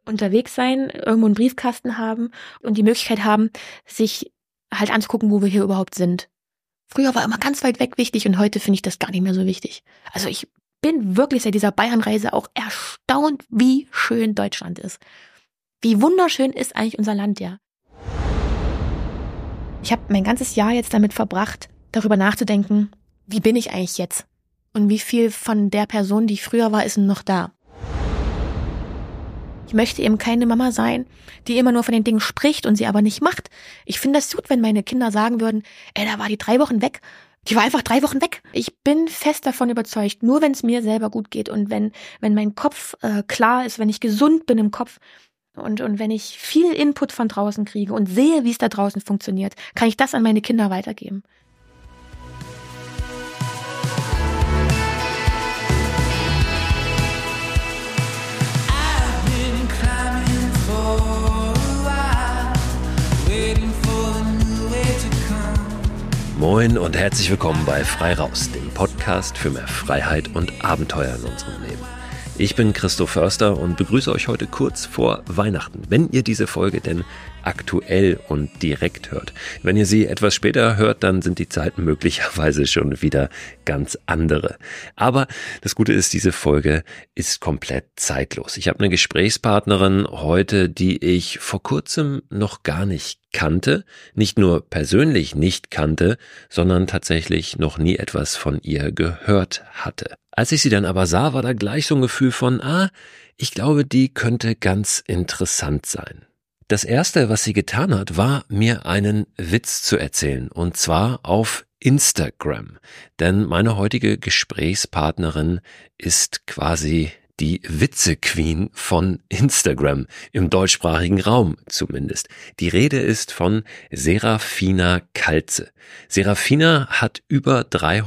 unterwegs sein, irgendwo einen Briefkasten haben und die Möglichkeit haben, sich halt anzugucken, wo wir hier überhaupt sind. Früher war immer ganz weit weg wichtig und heute finde ich das gar nicht mehr so wichtig. Also ich bin wirklich seit dieser Bayernreise auch erstaunt, wie schön Deutschland ist. Wie wunderschön ist eigentlich unser Land, ja. Ich habe mein ganzes Jahr jetzt damit verbracht, darüber nachzudenken, wie bin ich eigentlich jetzt? Und wie viel von der Person, die ich früher war, ist noch da? Ich möchte eben keine Mama sein, die immer nur von den Dingen spricht und sie aber nicht macht. Ich finde das gut, wenn meine Kinder sagen würden, da war die 3 Wochen weg. Die war einfach 3 Wochen weg. Ich bin fest davon überzeugt, nur wenn es mir selber gut geht und wenn mein Kopf klar ist, wenn ich gesund bin im Kopf und wenn ich viel Input von draußen kriege und sehe, wie es da draußen funktioniert, kann ich das an meine Kinder weitergeben. Moin und herzlich willkommen bei Frei Raus, dem Podcast für mehr Freiheit und Abenteuer in unserem Leben. Ich bin Christoph Förster und begrüße euch heute kurz vor Weihnachten, wenn ihr diese Folge denn aktuell und direkt hört. Wenn ihr sie etwas später hört, dann sind die Zeiten möglicherweise schon wieder ganz andere. Aber das Gute ist, diese Folge ist komplett zeitlos. Ich habe eine Gesprächspartnerin heute, die ich vor kurzem noch gar nicht kannte, nicht nur persönlich nicht kannte, sondern tatsächlich noch nie etwas von ihr gehört hatte. Als ich sie dann aber sah, war da gleich so ein Gefühl von, ich glaube, die könnte ganz interessant sein. Das Erste, was sie getan hat, war, mir einen Witz zu erzählen, und zwar auf Instagram. Denn meine heutige Gesprächspartnerin ist quasi die Witze-Queen von Instagram, im deutschsprachigen Raum zumindest. Die Rede ist von Serafina Kaltze. Serafina hat über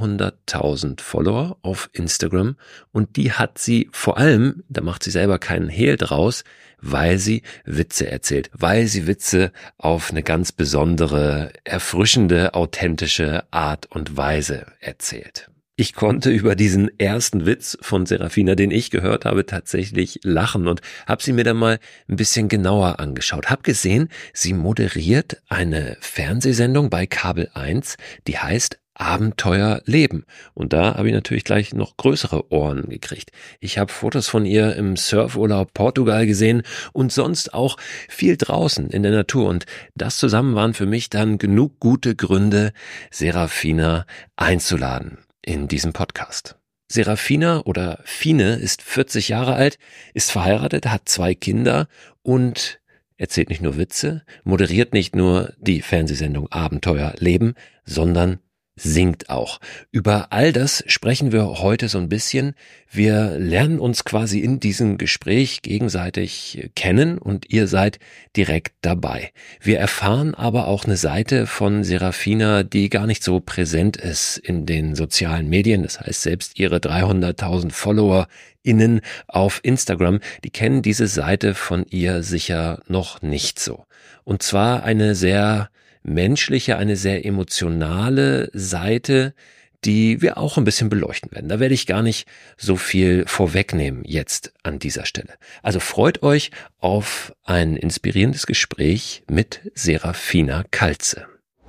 300.000 Follower auf Instagram und die hat sie vor allem, da macht sie selber keinen Hehl draus, weil sie Witze erzählt, weil sie Witze auf eine ganz besondere, erfrischende, authentische Art und Weise erzählt. Ich konnte über diesen ersten Witz von Serafina, den ich gehört habe, tatsächlich lachen und habe sie mir dann mal ein bisschen genauer angeschaut. Hab gesehen, sie moderiert eine Fernsehsendung bei Kabel 1, die heißt Abenteuer Leben. Und da habe ich natürlich gleich noch größere Ohren gekriegt. Ich habe Fotos von ihr im Surfurlaub Portugal gesehen und sonst auch viel draußen in der Natur. Und das zusammen waren für mich dann genug gute Gründe, Serafina einzuladen in diesem Podcast. Serafina oder Fine ist 40 Jahre alt, ist verheiratet, hat 2 Kinder und erzählt nicht nur Witze, moderiert nicht nur die Fernsehsendung Abenteuer Leben, sondern singt auch. Über all das sprechen wir heute so ein bisschen. Wir lernen uns quasi in diesem Gespräch gegenseitig kennen und ihr seid direkt dabei. Wir erfahren aber auch eine Seite von Serafina, die gar nicht so präsent ist in den sozialen Medien. Das heißt, selbst ihre 300.000 FollowerInnen auf Instagram, die kennen diese Seite von ihr sicher noch nicht so. Und zwar eine sehr menschliche, eine sehr emotionale Seite, die wir auch ein bisschen beleuchten werden. Da werde ich gar nicht so viel vorwegnehmen jetzt an dieser Stelle. Also freut euch auf ein inspirierendes Gespräch mit Serafina Kaltze.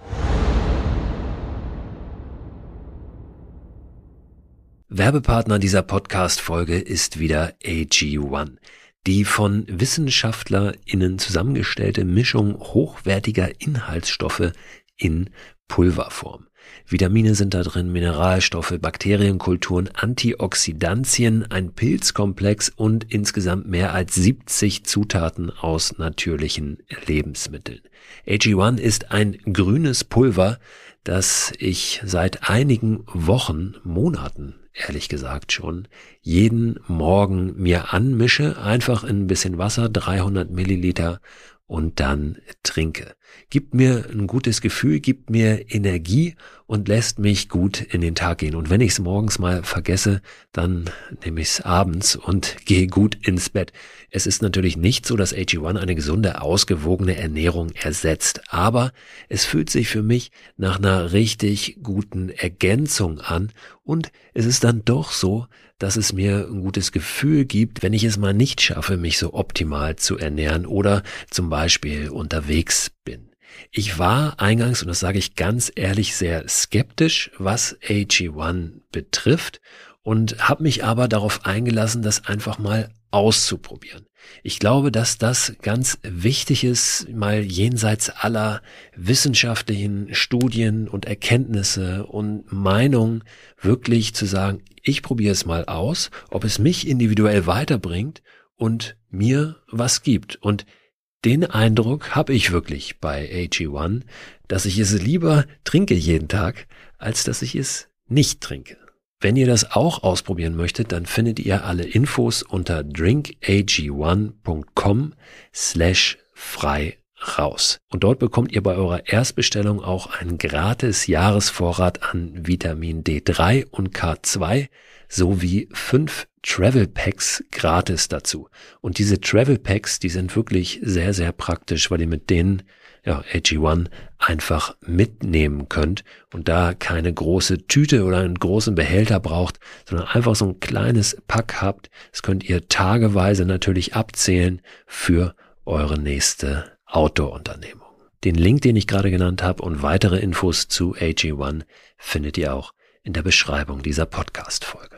Werbepartner dieser Podcast-Folge ist wieder AG1. Die von WissenschaftlerInnen zusammengestellte Mischung hochwertiger Inhaltsstoffe in Pulverform. Vitamine sind da drin, Mineralstoffe, Bakterienkulturen, Antioxidantien, ein Pilzkomplex und insgesamt mehr als 70 Zutaten aus natürlichen Lebensmitteln. AG1 ist ein grünes Pulver, das ich seit einigen Wochen, Monaten ehrlich gesagt schon, jeden Morgen mir anmische, einfach in ein bisschen Wasser, 300 Milliliter und dann trinke. Gibt mir ein gutes Gefühl, gibt mir Energie und lässt mich gut in den Tag gehen. Und wenn ich es morgens mal vergesse, dann nehme ich es abends und gehe gut ins Bett. Es ist natürlich nicht so, dass AG1 eine gesunde, ausgewogene Ernährung ersetzt, aber es fühlt sich für mich nach einer richtig guten Ergänzung an und es ist dann doch so, dass es mir ein gutes Gefühl gibt, wenn ich es mal nicht schaffe, mich so optimal zu ernähren oder zum Beispiel unterwegs bin. Ich war eingangs, und das sage ich ganz ehrlich, sehr skeptisch, was AG1 betrifft und habe mich aber darauf eingelassen, das einfach mal auszuprobieren. Ich glaube, dass das ganz wichtig ist, mal jenseits aller wissenschaftlichen Studien und Erkenntnisse und Meinungen wirklich zu sagen, ich probiere es mal aus, ob es mich individuell weiterbringt und mir was gibt. Und den Eindruck habe ich wirklich bei AG1, dass ich es lieber trinke jeden Tag, als dass ich es nicht trinke. Wenn ihr das auch ausprobieren möchtet, dann findet ihr alle Infos unter drinkag1.com/frei raus. Und dort bekommt ihr bei eurer Erstbestellung auch einen gratis Jahresvorrat an Vitamin D3 und K2 sowie 5 Travel Packs gratis dazu. Und diese Travel Packs, die sind wirklich sehr, sehr praktisch, weil ihr mit denen AG1 einfach mitnehmen könnt und da keine große Tüte oder einen großen Behälter braucht, sondern einfach so ein kleines Pack habt. Das könnt ihr tageweise natürlich abzählen für eure nächste Outdoor-Unternehmung. Den Link, den ich gerade genannt habe und weitere Infos zu AG1 findet ihr auch in der Beschreibung dieser Podcast-Folge.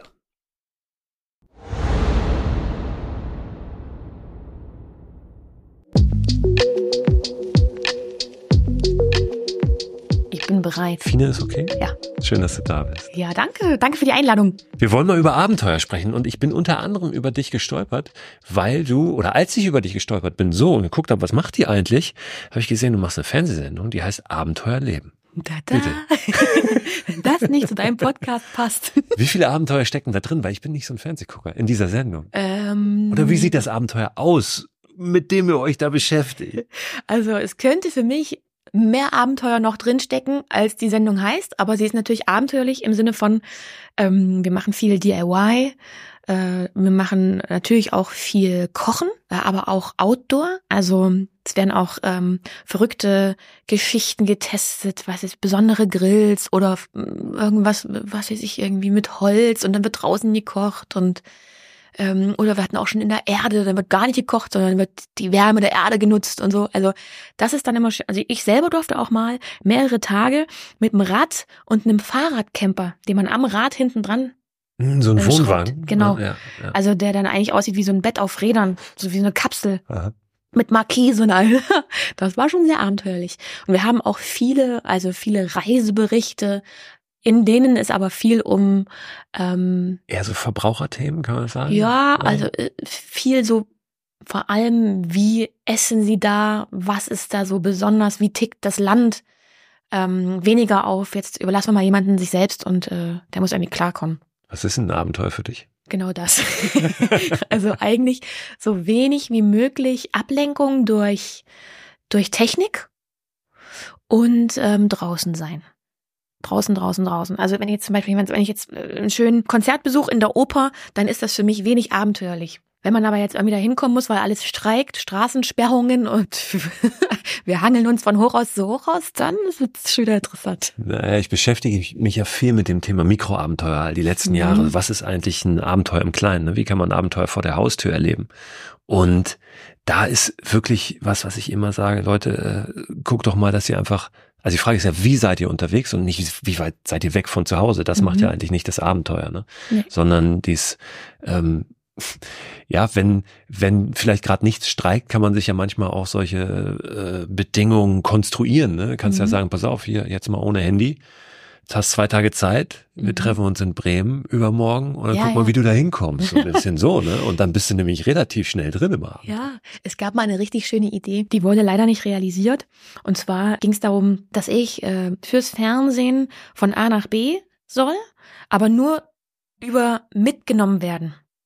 Ich bin bereit. Fine ist okay? Ja. Schön, dass du da bist. Ja, danke. Danke für die Einladung. Wir wollen mal über Abenteuer sprechen und ich bin unter anderem über dich gestolpert, als ich über dich gestolpert bin, und geguckt habe, was macht die eigentlich, habe ich gesehen, du machst eine Fernsehsendung, die heißt Abenteuerleben. Da. Bitte. Wenn das nicht zu deinem Podcast passt. Wie viele Abenteuer stecken da drin? Weil ich bin nicht so ein Fernsehgucker in dieser Sendung. Oder wie sieht das Abenteuer aus, mit dem ihr euch da beschäftigt? Also es könnte für mich mehr Abenteuer noch drinstecken, als die Sendung heißt, aber sie ist natürlich abenteuerlich im Sinne von, wir machen viel DIY, wir machen natürlich auch viel Kochen, aber auch Outdoor, also es werden auch verrückte Geschichten getestet, besondere Grills oder irgendwas, was weiß ich, irgendwie mit Holz und dann wird draußen gekocht und oder wir hatten auch schon in der Erde, dann wird gar nicht gekocht, sondern wird die Wärme der Erde genutzt und so. Also das ist dann immer schön. Also ich selber durfte auch mal mehrere Tage mit einem Rad und einem Fahrradcamper, den man am Rad hinten dran so ein Wohnwagen. Genau. Ja. Also der dann eigentlich aussieht wie so ein Bett auf Rädern, so wie so eine Kapsel. Aha. Mit Markise und all. Das war schon sehr abenteuerlich. Und wir haben auch viele Reiseberichte, in denen es aber viel um eher so Verbraucherthemen, kann man sagen? Ja, also viel so, vor allem, wie essen sie da, was ist da so besonders, wie tickt das Land, weniger auf, jetzt überlassen wir mal jemanden sich selbst und der muss irgendwie klarkommen. Was ist ein Abenteuer für dich? Genau das. Also eigentlich so wenig wie möglich Ablenkung durch Technik und draußen sein. Draußen. Also wenn ich jetzt einen schönen Konzertbesuch in der Oper, dann ist das für mich wenig abenteuerlich. Wenn man aber jetzt irgendwie da hinkommen muss, weil alles streikt, Straßensperrungen und wir hangeln uns von Hochhaus zu Hochhaus, dann wird es schon wieder interessant. Naja, ich beschäftige mich ja viel mit dem Thema Mikroabenteuer all die letzten Jahre. Was ist eigentlich ein Abenteuer im Kleinen? Ne? Wie kann man ein Abenteuer vor der Haustür erleben? Und da ist wirklich was ich immer sage, Leute, guckt doch mal, dass ihr einfach, also die Frage ist ja, wie seid ihr unterwegs und nicht, wie weit seid ihr weg von zu Hause? Das macht ja eigentlich nicht das Abenteuer, ne? Nee. Sondern dies, wenn vielleicht gerade nichts streikt, kann man sich ja manchmal auch solche Bedingungen konstruieren, ne? Du kannst ja sagen, pass auf, hier jetzt mal ohne Handy. Jetzt hast 2 Tage Zeit, wir treffen uns in Bremen übermorgen und dann guck mal, wie du da hinkommst. So ein bisschen so, ne? Und dann bist du nämlich relativ schnell drin im Abend. Ja, es gab mal eine richtig schöne Idee, die wurde leider nicht realisiert. Und zwar ging es darum, dass ich fürs Fernsehen von A nach B soll, aber nur über mitgenommen werden.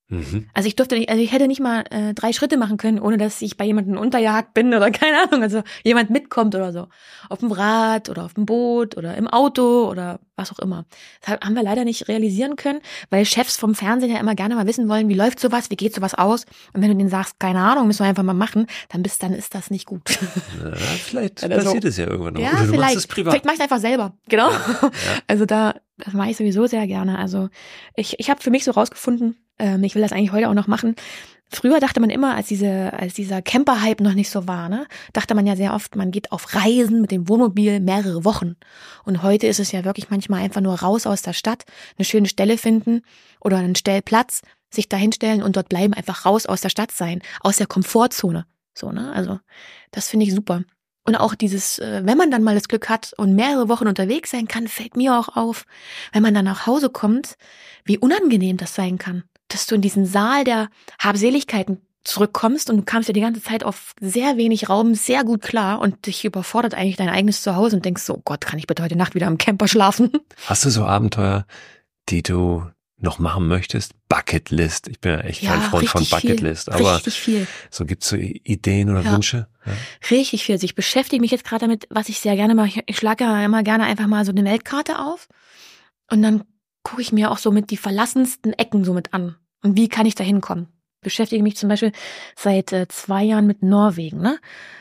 Also ich hätte nicht mal 3 Schritte machen können, ohne dass ich bei jemandem unterjagt bin oder keine Ahnung, also jemand mitkommt oder so. Auf dem Rad oder auf dem Boot oder im Auto oder was auch immer. Das haben wir leider nicht realisieren können, weil Chefs vom Fernsehen ja immer gerne mal wissen wollen, wie läuft sowas, wie geht sowas aus. Und wenn du denen sagst, keine Ahnung, müssen wir einfach mal machen, dann ist das nicht gut. Ja, vielleicht passiert es ja irgendwann noch. Ja, oder du vielleicht. machst es privat. Vielleicht mach ich es einfach selber. Genau. Ja. Also das mache ich sowieso sehr gerne. Also ich habe für mich so rausgefunden, ich will das eigentlich heute auch noch machen. Früher dachte man immer, als dieser Camper-Hype noch nicht so war, ne, dachte man ja sehr oft, man geht auf Reisen mit dem Wohnmobil mehrere Wochen. Und heute ist es ja wirklich manchmal einfach nur raus aus der Stadt, eine schöne Stelle finden oder einen Stellplatz, sich da hinstellen und dort bleiben, einfach raus aus der Stadt sein, aus der Komfortzone. So, ne? Also das finde ich super. Und auch dieses, wenn man dann mal das Glück hat und mehrere Wochen unterwegs sein kann, fällt mir auch auf, wenn man dann nach Hause kommt, wie unangenehm das sein kann. Dass du in diesen Saal der Habseligkeiten zurückkommst und du kamst ja die ganze Zeit auf sehr wenig Raum sehr gut klar und dich überfordert eigentlich dein eigenes Zuhause und denkst so, oh Gott, kann ich bitte heute Nacht wieder im Camper schlafen? Hast du so Abenteuer, die du noch machen möchtest? Bucketlist. Ich bin ja echt kein Freund von Bucketlist. Aber richtig viel. So gibt's so Ideen oder Wünsche? Ja. Richtig viel. Also ich beschäftige mich jetzt gerade damit, was ich sehr gerne mache. Ich schlage ja immer gerne einfach mal so eine Weltkarte auf und dann gucke ich mir auch so mit die verlassensten Ecken so mit an. Und wie kann ich da hinkommen? Beschäftige mich zum Beispiel seit 2 Jahren mit Norwegen, ne?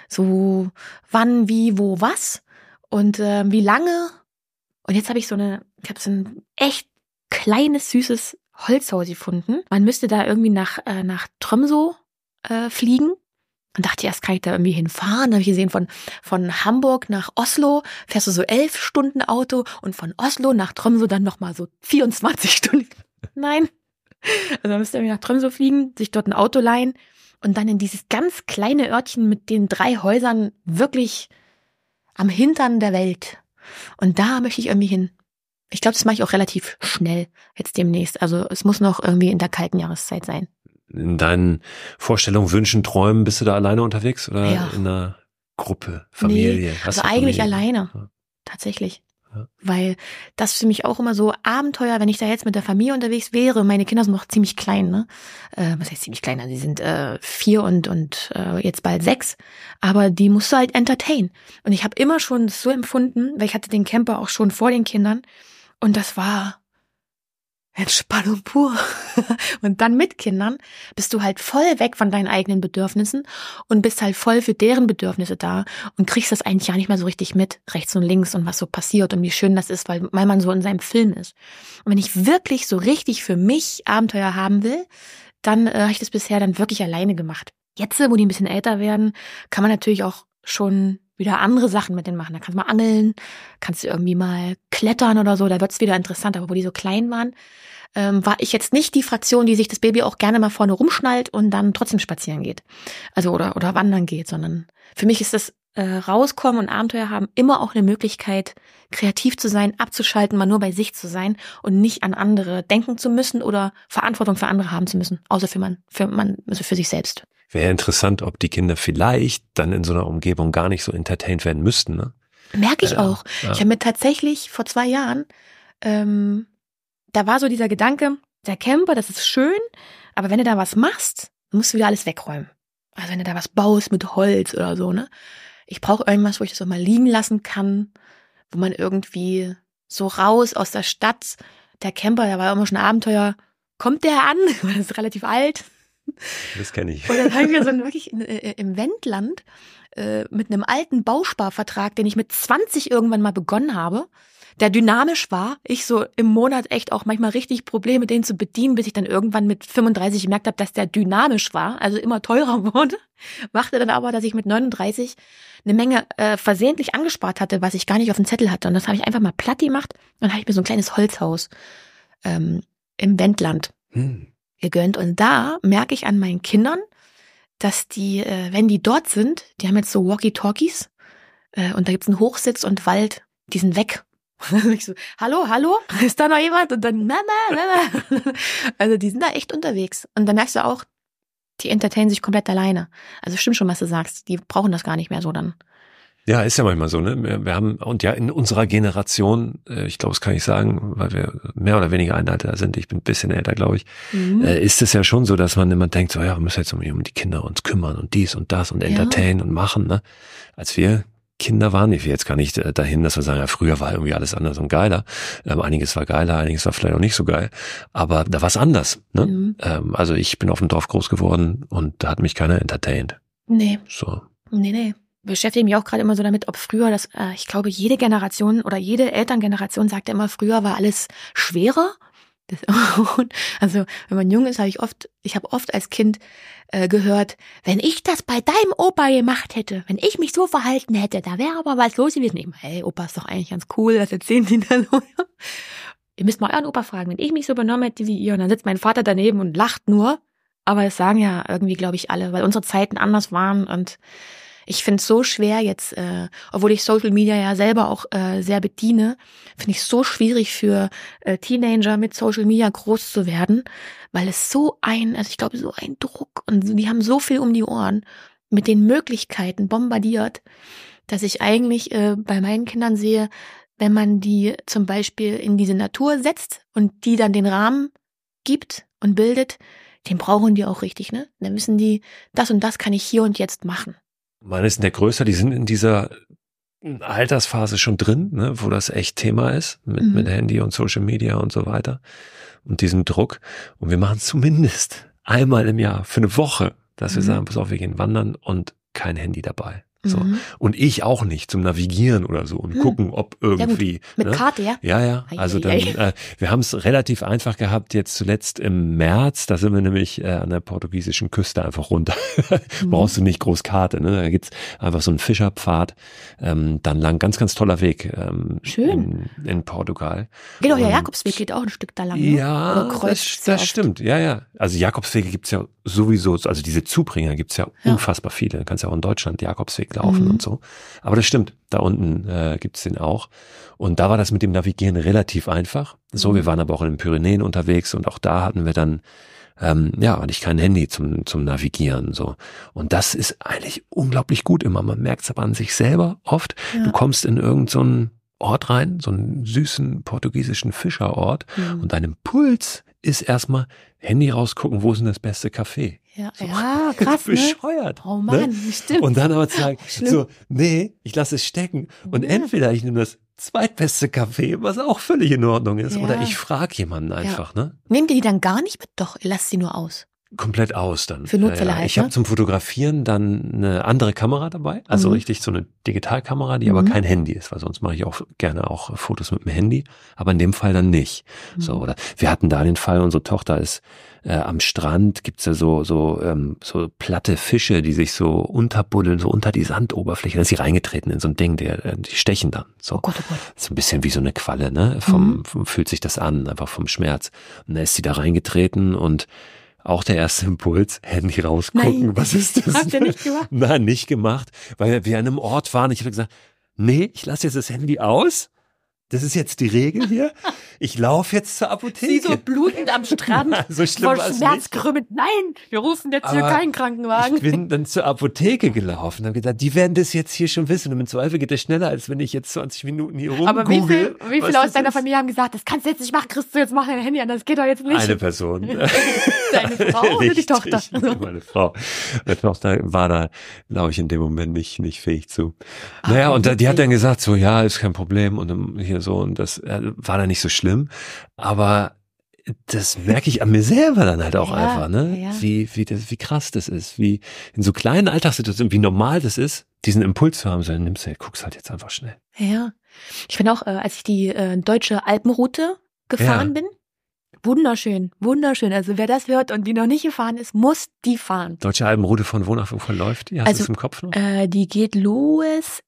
So wann, wie, wo, was und wie lange. Und jetzt habe ich so ein echt kleines, süßes Holzhaus gefunden. Man müsste da irgendwie nach Tromsø fliegen. Und dachte erst, kann ich da irgendwie hinfahren? Da habe ich gesehen, von Hamburg nach Oslo fährst du so 11 Stunden Auto und von Oslo nach Tromsø dann nochmal so 24 Stunden. Nein. Also man müsste irgendwie nach Tromsø fliegen, sich dort ein Auto leihen und dann in dieses ganz kleine Örtchen mit den 3 Häusern wirklich am Hintern der Welt. Und da möchte ich irgendwie hin. Ich glaube, das mache ich auch relativ schnell jetzt demnächst. Also es muss noch irgendwie in der kalten Jahreszeit sein. In deinen Vorstellungen, Wünschen, Träumen, bist du da alleine unterwegs oder in einer Gruppe, Familie? Nee, also eigentlich alleine, tatsächlich. Ja. Weil das für mich auch immer so Abenteuer, wenn ich da jetzt mit der Familie unterwegs wäre, meine Kinder sind noch ziemlich klein, ne? Was heißt ziemlich klein? Also die sind 4 und jetzt bald 6, aber die musst du halt entertainen. Und ich habe immer schon so empfunden, weil ich hatte den Camper auch schon vor den Kindern und das war Entspannung pur. Und dann mit Kindern bist du halt voll weg von deinen eigenen Bedürfnissen und bist halt voll für deren Bedürfnisse da und kriegst das eigentlich ja nicht mehr so richtig mit, rechts und links und was so passiert und wie schön das ist, weil man so in seinem Film ist. Und wenn ich wirklich so richtig für mich Abenteuer haben will, dann habe ich das bisher dann wirklich alleine gemacht. Jetzt, wo die ein bisschen älter werden, kann man natürlich auch schon wieder andere Sachen mit denen machen. Da kannst du mal angeln, kannst du irgendwie mal klettern oder so, da wird's wieder interessant. Aber wo die so klein waren, war ich jetzt nicht die Fraktion, die sich das Baby auch gerne mal vorne rumschnallt und dann trotzdem spazieren geht. Also oder wandern geht, sondern für mich ist das Rauskommen und Abenteuer haben immer auch eine Möglichkeit, kreativ zu sein, abzuschalten, mal nur bei sich zu sein und nicht an andere denken zu müssen oder Verantwortung für andere haben zu müssen, außer für sich selbst. Wäre interessant, ob die Kinder vielleicht dann in so einer Umgebung gar nicht so entertained werden müssten, ne? Merke ich auch. Ja. Ich habe mir tatsächlich vor 2 Jahren, da war so dieser Gedanke, der Camper, das ist schön, aber wenn du da was machst, musst du wieder alles wegräumen. Also wenn du da was baust mit Holz oder so, ne? Ich brauche irgendwas, wo ich das auch mal liegen lassen kann, wo man irgendwie so raus aus der Stadt, der Camper, der war immer schon ein Abenteuer, kommt der an? Das ist relativ alt. Das kenne ich. Und dann haben wir so wirklich im Wendland mit einem alten Bausparvertrag, den ich mit 20 irgendwann mal begonnen habe, der dynamisch war. Ich so im Monat echt auch manchmal richtig Probleme, den zu bedienen, bis ich dann irgendwann mit 35 gemerkt habe, dass der dynamisch war, also immer teurer wurde. Machte dann aber, dass ich mit 39 eine Menge versehentlich angespart hatte, was ich gar nicht auf dem Zettel hatte. Und das habe ich einfach mal platt gemacht. Dann habe ich mir so ein kleines Holzhaus im Wendland gegönnt. Und da merke ich an meinen Kindern, dass die, wenn die dort sind, die haben jetzt so Walkie-Talkies und da gibt's einen Hochsitz und Wald, die sind weg. Ich so, hallo, ist da noch jemand? Und dann, Mama. Also die sind da echt unterwegs. Und dann merkst du auch, die entertainen sich komplett alleine. Also stimmt schon, was du sagst. Die brauchen das gar nicht mehr so dann. Ja, ist ja manchmal so, ne? Wir haben, und ja, in unserer Generation, ich glaube, das kann ich sagen, weil wir mehr oder weniger ein Alter sind, ich bin ein bisschen älter, glaube ich, ist es ja schon so, dass man immer denkt, so, ja, wir müssen jetzt um die Kinder uns kümmern und dies und das und entertainen und machen, ne? Als wir Kinder waren, ich will jetzt gar nicht dahin, dass wir sagen, ja, früher war irgendwie alles anders und geiler. Einiges war geiler, einiges war vielleicht auch nicht so geil. Aber da war es anders, ne? Also ich bin auf dem Dorf groß geworden und da hat mich keiner entertained. Nee. So. Nee. Beschäftige mich auch gerade immer so damit, ob früher ich glaube, jede Generation oder jede Elterngeneration sagte immer, früher war alles schwerer. Also, wenn man jung ist, habe ich habe oft als Kind gehört, wenn ich das bei deinem Opa gemacht hätte, wenn ich mich so verhalten hätte, da wäre aber was los gewesen. Ich, hey, Opa ist doch eigentlich ganz cool, das erzählen die da so. Ihr müsst mal euren Opa fragen, wenn ich mich so benommen hätte wie ihr, und dann sitzt mein Vater daneben und lacht nur. Aber das sagen ja irgendwie, glaube ich, alle, weil unsere Zeiten anders waren und ich finde es so schwer jetzt, obwohl ich Social Media ja selber auch sehr bediene, finde ich es so schwierig für Teenager mit Social Media groß zu werden, weil es so ich glaube, so ein Druck und die haben so viel um die Ohren mit den Möglichkeiten bombardiert, dass ich eigentlich bei meinen Kindern sehe, wenn man die zum Beispiel in diese Natur setzt und die dann den Rahmen gibt und bildet, den brauchen die auch richtig, ne? Dann müssen die, das und das kann ich hier und jetzt machen. Meine sind ja größer, die sind in dieser Altersphase schon drin, ne, wo das echt Thema ist, mit Handy und Social Media und so weiter und diesem Druck. Und wir machen zumindest einmal im Jahr für eine Woche, dass wir sagen, pass auf, wir gehen wandern und kein Handy dabei. So. Und ich auch nicht zum Navigieren oder so und gucken, ob irgendwie. Ja, mit Karte, ja? Ja. Also dann, wir haben es relativ einfach gehabt, jetzt zuletzt im März, da sind wir nämlich an der portugiesischen Küste einfach runter. Brauchst du nicht groß Karte, ne? Da gibt's einfach so einen Fischerpfad, dann lang, ganz, ganz toller Weg. Schön. In Portugal. Geht auch, der Jakobsweg geht auch ein Stück da lang. Ne? Ja, das stimmt, ja. Also Jakobswege gibt's ja sowieso, also diese Zubringer gibt's ja unfassbar viele. Du kannst ja auch in Deutschland Jakobsweg laufen und so. Aber das stimmt, da unten gibt's den auch. Und da war das mit dem Navigieren relativ einfach. So, wir waren aber auch in den Pyrenäen unterwegs und auch da hatten wir dann hatte ich kein Handy zum Navigieren, so. Und das ist eigentlich unglaublich gut immer. Man merkt es aber an sich selber oft. Ja. Du kommst in irgend so einen Ort rein, so einen süßen portugiesischen Fischerort und dein Impuls ist erstmal Handy rausgucken, wo ist denn das beste Café? Ja, so, ja, krass, bescheuert. Ne? Oh Mann, ne? Stimmt. Und dann aber zu sagen, ich lasse es stecken. Und entweder ich nehme das zweitbeste Café, was auch völlig in Ordnung ist, oder ich frage jemanden einfach, ne? Nehmt ihr die dann gar nicht mit? Doch, ihr lasst sie nur aus. Komplett aus dann. Für Notfälle halt, Ich habe zum Fotografieren dann eine andere Kamera dabei, also richtig so eine Digitalkamera, die aber kein Handy ist, weil sonst mache ich auch gerne auch Fotos mit dem Handy, aber in dem Fall dann nicht. So, oder wir hatten da den Fall, unsere Tochter ist am Strand, gibt's ja so platte Fische, die sich so unterbuddeln, so unter die Sandoberfläche, dann ist sie reingetreten in so ein Ding, die stechen dann. So. Oh Gott. So ein bisschen wie so eine Qualle, ne? Fühlt sich das an, einfach vom Schmerz. Und dann ist sie da reingetreten und auch der erste Impuls, Handy rausgucken, Nein. Was ist das? Habt ihr nicht gemacht? Nein, nicht gemacht, weil wir an einem Ort waren. Ich habe gesagt, nee, ich lasse jetzt das Handy aus. Das ist jetzt die Regel hier. Ich laufe jetzt zur Apotheke. Sie so blutend am Strand, so schlimm vor Schmerz krümmend. Nein, wir rufen jetzt hier keinen Krankenwagen. Ich bin dann zur Apotheke gelaufen und habe gesagt, die werden das jetzt hier schon wissen. Und im Zweifel geht das schneller, als wenn ich jetzt 20 Minuten hier rumgoogle. Aber wie viele aus deiner Familie haben gesagt, das kannst du jetzt nicht machen, Christo, jetzt mach dein Handy an, das geht doch jetzt nicht. Eine Person. Deine Frau oder die Tochter? Meine Frau. Meine Tochter war da, glaube ich, in dem Moment nicht fähig zu. Naja, und die hat dann gesagt, so, ja, ist kein Problem. Und dann hier so, und das war dann nicht so schlimm. Aber das merke ich an mir selber dann halt auch einfach, ne? Ja. Wie krass das ist, wie in so kleinen Alltagssituationen, wie normal das ist, diesen Impuls zu haben, so nimmst du, guckst halt jetzt einfach schnell. Ja. Ich finde auch, als ich die deutsche Alpenroute gefahren bin, wunderschön. Also wer das hört und die noch nicht gefahren ist, muss die fahren. Deutsche Alpenroute von wo nach wo verläuft die? Hast du es im Kopf noch? Die geht los.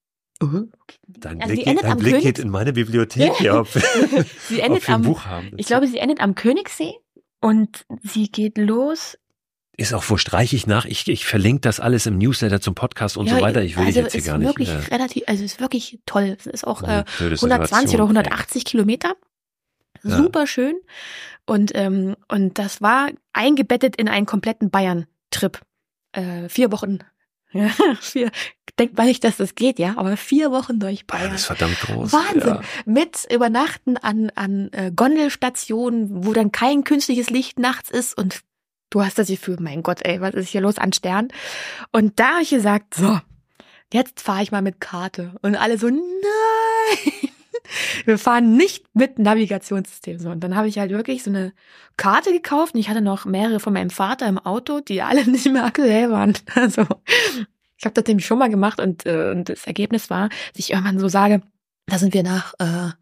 Dein Blick geht in meine Bibliothek hier auf. Sie endet ich glaube, sie endet am Königssee und sie geht los. Ist auch wurscht, reiche ich nach. Ich verlinke das alles im Newsletter zum Podcast und so weiter. Ich will dich jetzt hier gar nicht. Ist wirklich toll. Es ist auch 120 oder 180 Kilometer. Super schön. Und das war eingebettet in einen kompletten Bayern-Trip. 4 Wochen Ja, denkt man nicht, dass das geht, ja, aber 4 Wochen durch Bayern. Das ist verdammt groß. Wahnsinn. Ja. Mit Übernachten an Gondelstationen, wo dann kein künstliches Licht nachts ist und du hast das Gefühl, mein Gott, ey, was ist hier los an Sternen? Und da habe ich gesagt, so, jetzt fahre ich mal mit Karte. Und alle so, nein, wir fahren nicht mit Navigationssystem. So, und dann habe ich halt wirklich so eine Karte gekauft und ich hatte noch mehrere von meinem Vater im Auto, die alle nicht mehr aktuell waren. Also ich habe das nämlich schon mal gemacht und das Ergebnis war, dass ich irgendwann so sage, da sind wir nach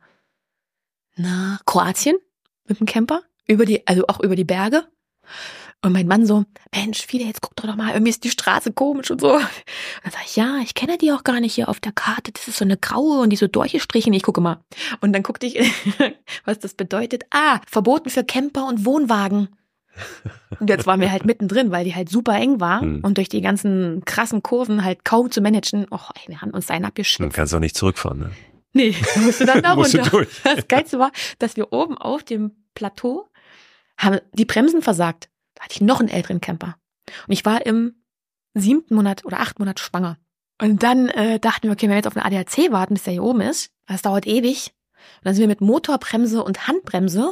Kroatien mit dem Camper, auch über die Berge. Und mein Mann so, Mensch, Fiede, jetzt guck doch mal, irgendwie ist die Straße komisch und so. Und dann sag ich, ja, ich kenne die auch gar nicht hier auf der Karte. Das ist so eine graue und die so durchgestrichen. Ich gucke mal. Und dann guckte ich, was das bedeutet. Verboten für Camper und Wohnwagen. Und jetzt waren wir halt mittendrin, weil die halt super eng war und durch die ganzen krassen Kurven halt kaum zu managen. Wir haben uns einen abgeschwitzt. Du kannst auch nicht zurückfahren, ne? Nee, musst du dann da Musst du runter. durch. Das Geilste war, dass wir oben auf dem Plateau haben die Bremsen versagt. Da hatte ich noch einen älteren Camper. Und ich war im 7. Monat oder 8. Monat schwanger. Und dann dachten wir, okay, wenn wir jetzt auf eine ADAC warten, bis der hier oben ist, das dauert ewig. Und dann sind wir mit Motorbremse und Handbremse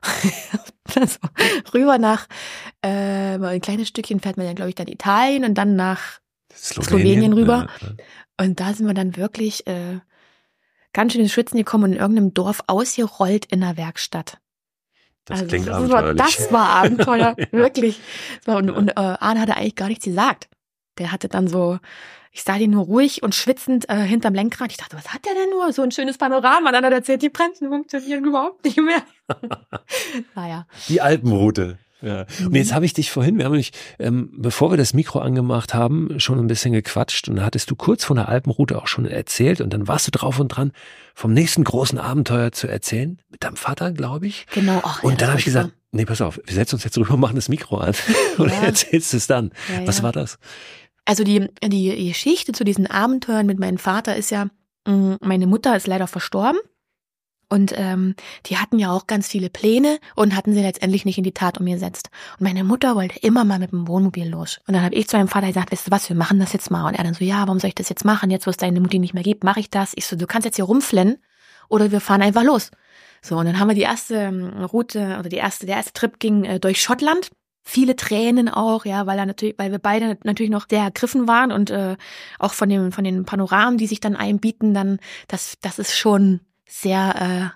also rüber nach ein kleines Stückchen fährt man ja, glaube ich, dann Italien und dann nach Slowenien rüber. Ja. Und da sind wir dann wirklich ganz schön ins Schwitzen gekommen und in irgendeinem Dorf ausgerollt in der Werkstatt. Das klingt abenteuerlich. Das war Abenteuer, wirklich. Und Arne hatte eigentlich gar nichts gesagt. Der hatte dann so, ich sah den nur ruhig und schwitzend hinterm Lenkrad. Ich dachte, was hat der denn nur? So ein schönes Panorama. Dann hat er erzählt, die Bremsen funktionieren überhaupt nicht mehr. Naja. Die Alpenroute. Ja. Und jetzt habe ich dich vorhin, wir haben nämlich, bevor wir das Mikro angemacht haben, schon ein bisschen gequatscht und da hattest du kurz von der Alpenroute auch schon erzählt und dann warst du drauf und dran, vom nächsten großen Abenteuer zu erzählen, mit deinem Vater, glaube ich. Genau. Und dann habe ich gesagt, nee, pass auf, wir setzen uns jetzt rüber, machen das Mikro an und erzählst es dann. Ja, was war das? Also die Geschichte zu diesen Abenteuern mit meinem Vater ist ja, meine Mutter ist leider verstorben. Und die hatten ja auch ganz viele Pläne und hatten sie letztendlich nicht in die Tat umgesetzt. Und meine Mutter wollte immer mal mit dem Wohnmobil los. Und dann habe ich zu meinem Vater gesagt, weißt du was, wir machen das jetzt mal. Und er dann so, ja, warum soll ich das jetzt machen? Jetzt, wo es deine Mutti nicht mehr gibt, mache ich das. Ich so, du kannst jetzt hier rumflennen oder wir fahren einfach los. So, und dann haben wir die erste Route, oder der erste Trip ging durch Schottland. Viele Tränen auch, ja, weil wir beide natürlich noch sehr ergriffen waren und auch von den Panoramen, die sich dann einbieten, dann das ist schon sehr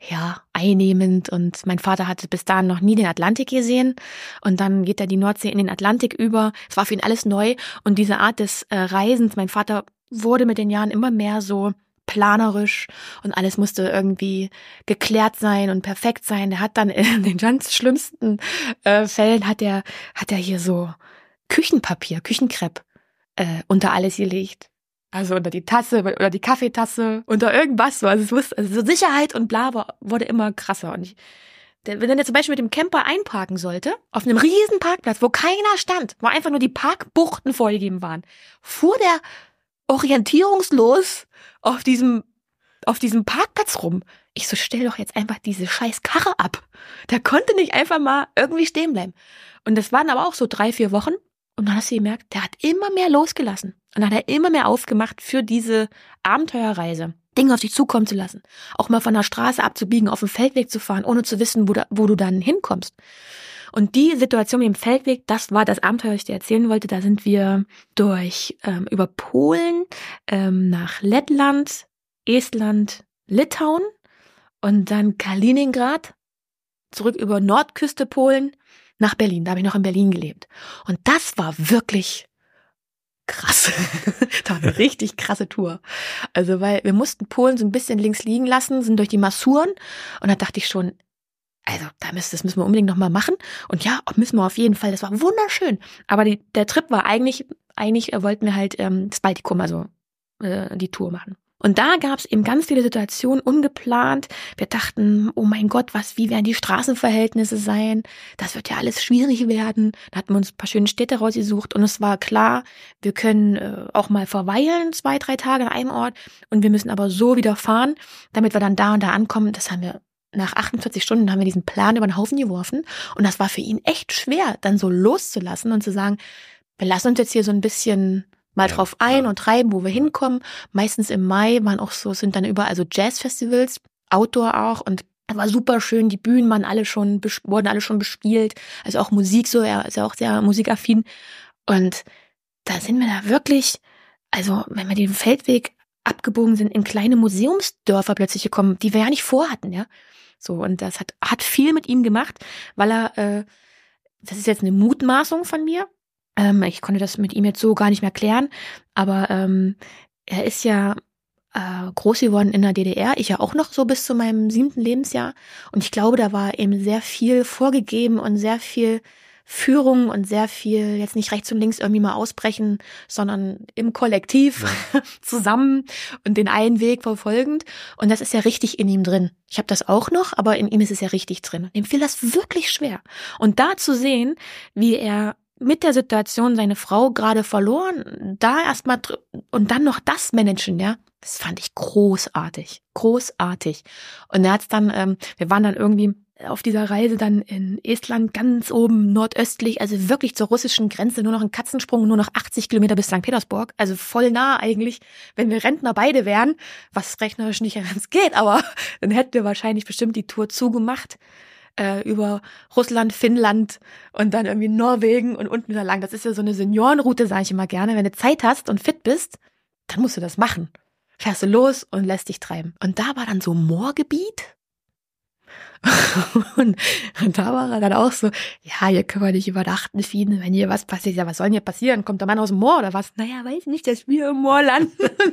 einnehmend und mein Vater hatte bis dahin noch nie den Atlantik gesehen und dann geht er die Nordsee in den Atlantik über. Es war für ihn alles neu und diese Art des Reisens, mein Vater wurde mit den Jahren immer mehr so planerisch und alles musste irgendwie geklärt sein und perfekt sein. Der hat dann in den ganz schlimmsten Fällen hat er hier so Küchenpapier, Küchenkrepp unter alles gelegt. Also unter die Tasse oder die Kaffeetasse, unter irgendwas. Also so Sicherheit und bla wurde immer krasser. Und wenn er zum Beispiel mit dem Camper einparken sollte, auf einem riesen Parkplatz, wo keiner stand, wo einfach nur die Parkbuchten vorgegeben waren, fuhr der orientierungslos auf diesem Parkplatz rum. Ich so, stell doch jetzt einfach diese scheiß Karre ab. Der konnte nicht einfach mal irgendwie stehen bleiben. Und das waren aber auch so 3-4 Wochen. Und dann hast du gemerkt, der hat immer mehr losgelassen. Und dann hat er immer mehr aufgemacht für diese Abenteuerreise. Dinge auf dich zukommen zu lassen. Auch mal von der Straße abzubiegen, auf den Feldweg zu fahren, ohne zu wissen, wo du dann hinkommst. Und die Situation mit dem Feldweg, das war das Abenteuer, das ich dir erzählen wollte. Da sind wir über Polen nach Lettland, Estland, Litauen und dann Kaliningrad, zurück über Nordküste Polen nach Berlin. Da habe ich noch in Berlin gelebt. Und das war wirklich krass. Das war eine richtig krasse Tour. Also, weil wir mussten Polen so ein bisschen links liegen lassen, sind durch die Masuren und da dachte ich schon, also das müssen wir unbedingt nochmal machen. Und ja, müssen wir auf jeden Fall. Das war wunderschön. Aber der Trip war eigentlich wollten wir halt das Baltikum, also die Tour machen. Und da gab es eben ganz viele Situationen ungeplant. Wir dachten, oh mein Gott, wie werden die Straßenverhältnisse sein? Das wird ja alles schwierig werden. Da hatten wir uns ein paar schöne Städte rausgesucht und es war klar, wir können auch mal verweilen, 2-3 Tage an einem Ort und wir müssen aber so wieder fahren, damit wir dann da und da ankommen. Das haben wir nach 48 Stunden haben wir diesen Plan über den Haufen geworfen und das war für ihn echt schwer, dann so loszulassen und zu sagen, wir lassen uns jetzt hier so ein bisschen mal drauf ein und treiben, wo wir hinkommen. Meistens im Mai sind dann überall so Jazzfestivals, Outdoor auch, und war super schön. Die Bühnen wurden alle schon bespielt. Also auch Musik so, er ist ja auch sehr musikaffin. Und da sind wir da wirklich, also wenn wir den Feldweg abgebogen sind, in kleine Museumsdörfer plötzlich gekommen, die wir ja nicht vorhatten, ja. So, und das hat viel mit ihm gemacht, weil er, das ist jetzt eine Mutmaßung von mir, ich konnte das mit ihm jetzt so gar nicht mehr klären, aber er ist ja groß geworden in der DDR, ich ja auch noch so bis zu meinem 7. Lebensjahr, und ich glaube, da war eben sehr viel vorgegeben und sehr viel Führung und sehr viel jetzt nicht rechts und links irgendwie mal ausbrechen, sondern im Kollektiv zusammen und den einen Weg verfolgend. Und das ist ja richtig in ihm drin. Ich habe das auch noch, aber in ihm ist es ja richtig drin. Und ihm fiel das wirklich schwer. Und da zu sehen, wie er mit der Situation seine Frau gerade verloren, da erstmal und dann noch das managen, ja, das fand ich großartig. Großartig. Und er hat's dann, wir waren dann irgendwie auf dieser Reise dann in Estland ganz oben nordöstlich, also wirklich zur russischen Grenze, nur noch ein Katzensprung, nur noch 80 Kilometer bis St. Petersburg, also voll nah eigentlich, wenn wir Rentner beide wären, was rechnerisch nicht ganz geht, aber dann hätten wir wahrscheinlich bestimmt die Tour zugemacht, über Russland, Finnland und dann irgendwie Norwegen und unten wieder lang. Das ist ja so eine Seniorenroute, sage ich immer gerne. Wenn du Zeit hast und fit bist, dann musst du das machen. Fährst du los und lässt dich treiben. Und da war dann so Moorgebiet. Und da war er dann auch so, ja, hier können wir nicht übernachten, Fien, wenn hier was passiert. Ja, was soll denn hier passieren? Kommt der Mann aus dem Moor oder was? Naja, weiß nicht, dass wir im Moor landen.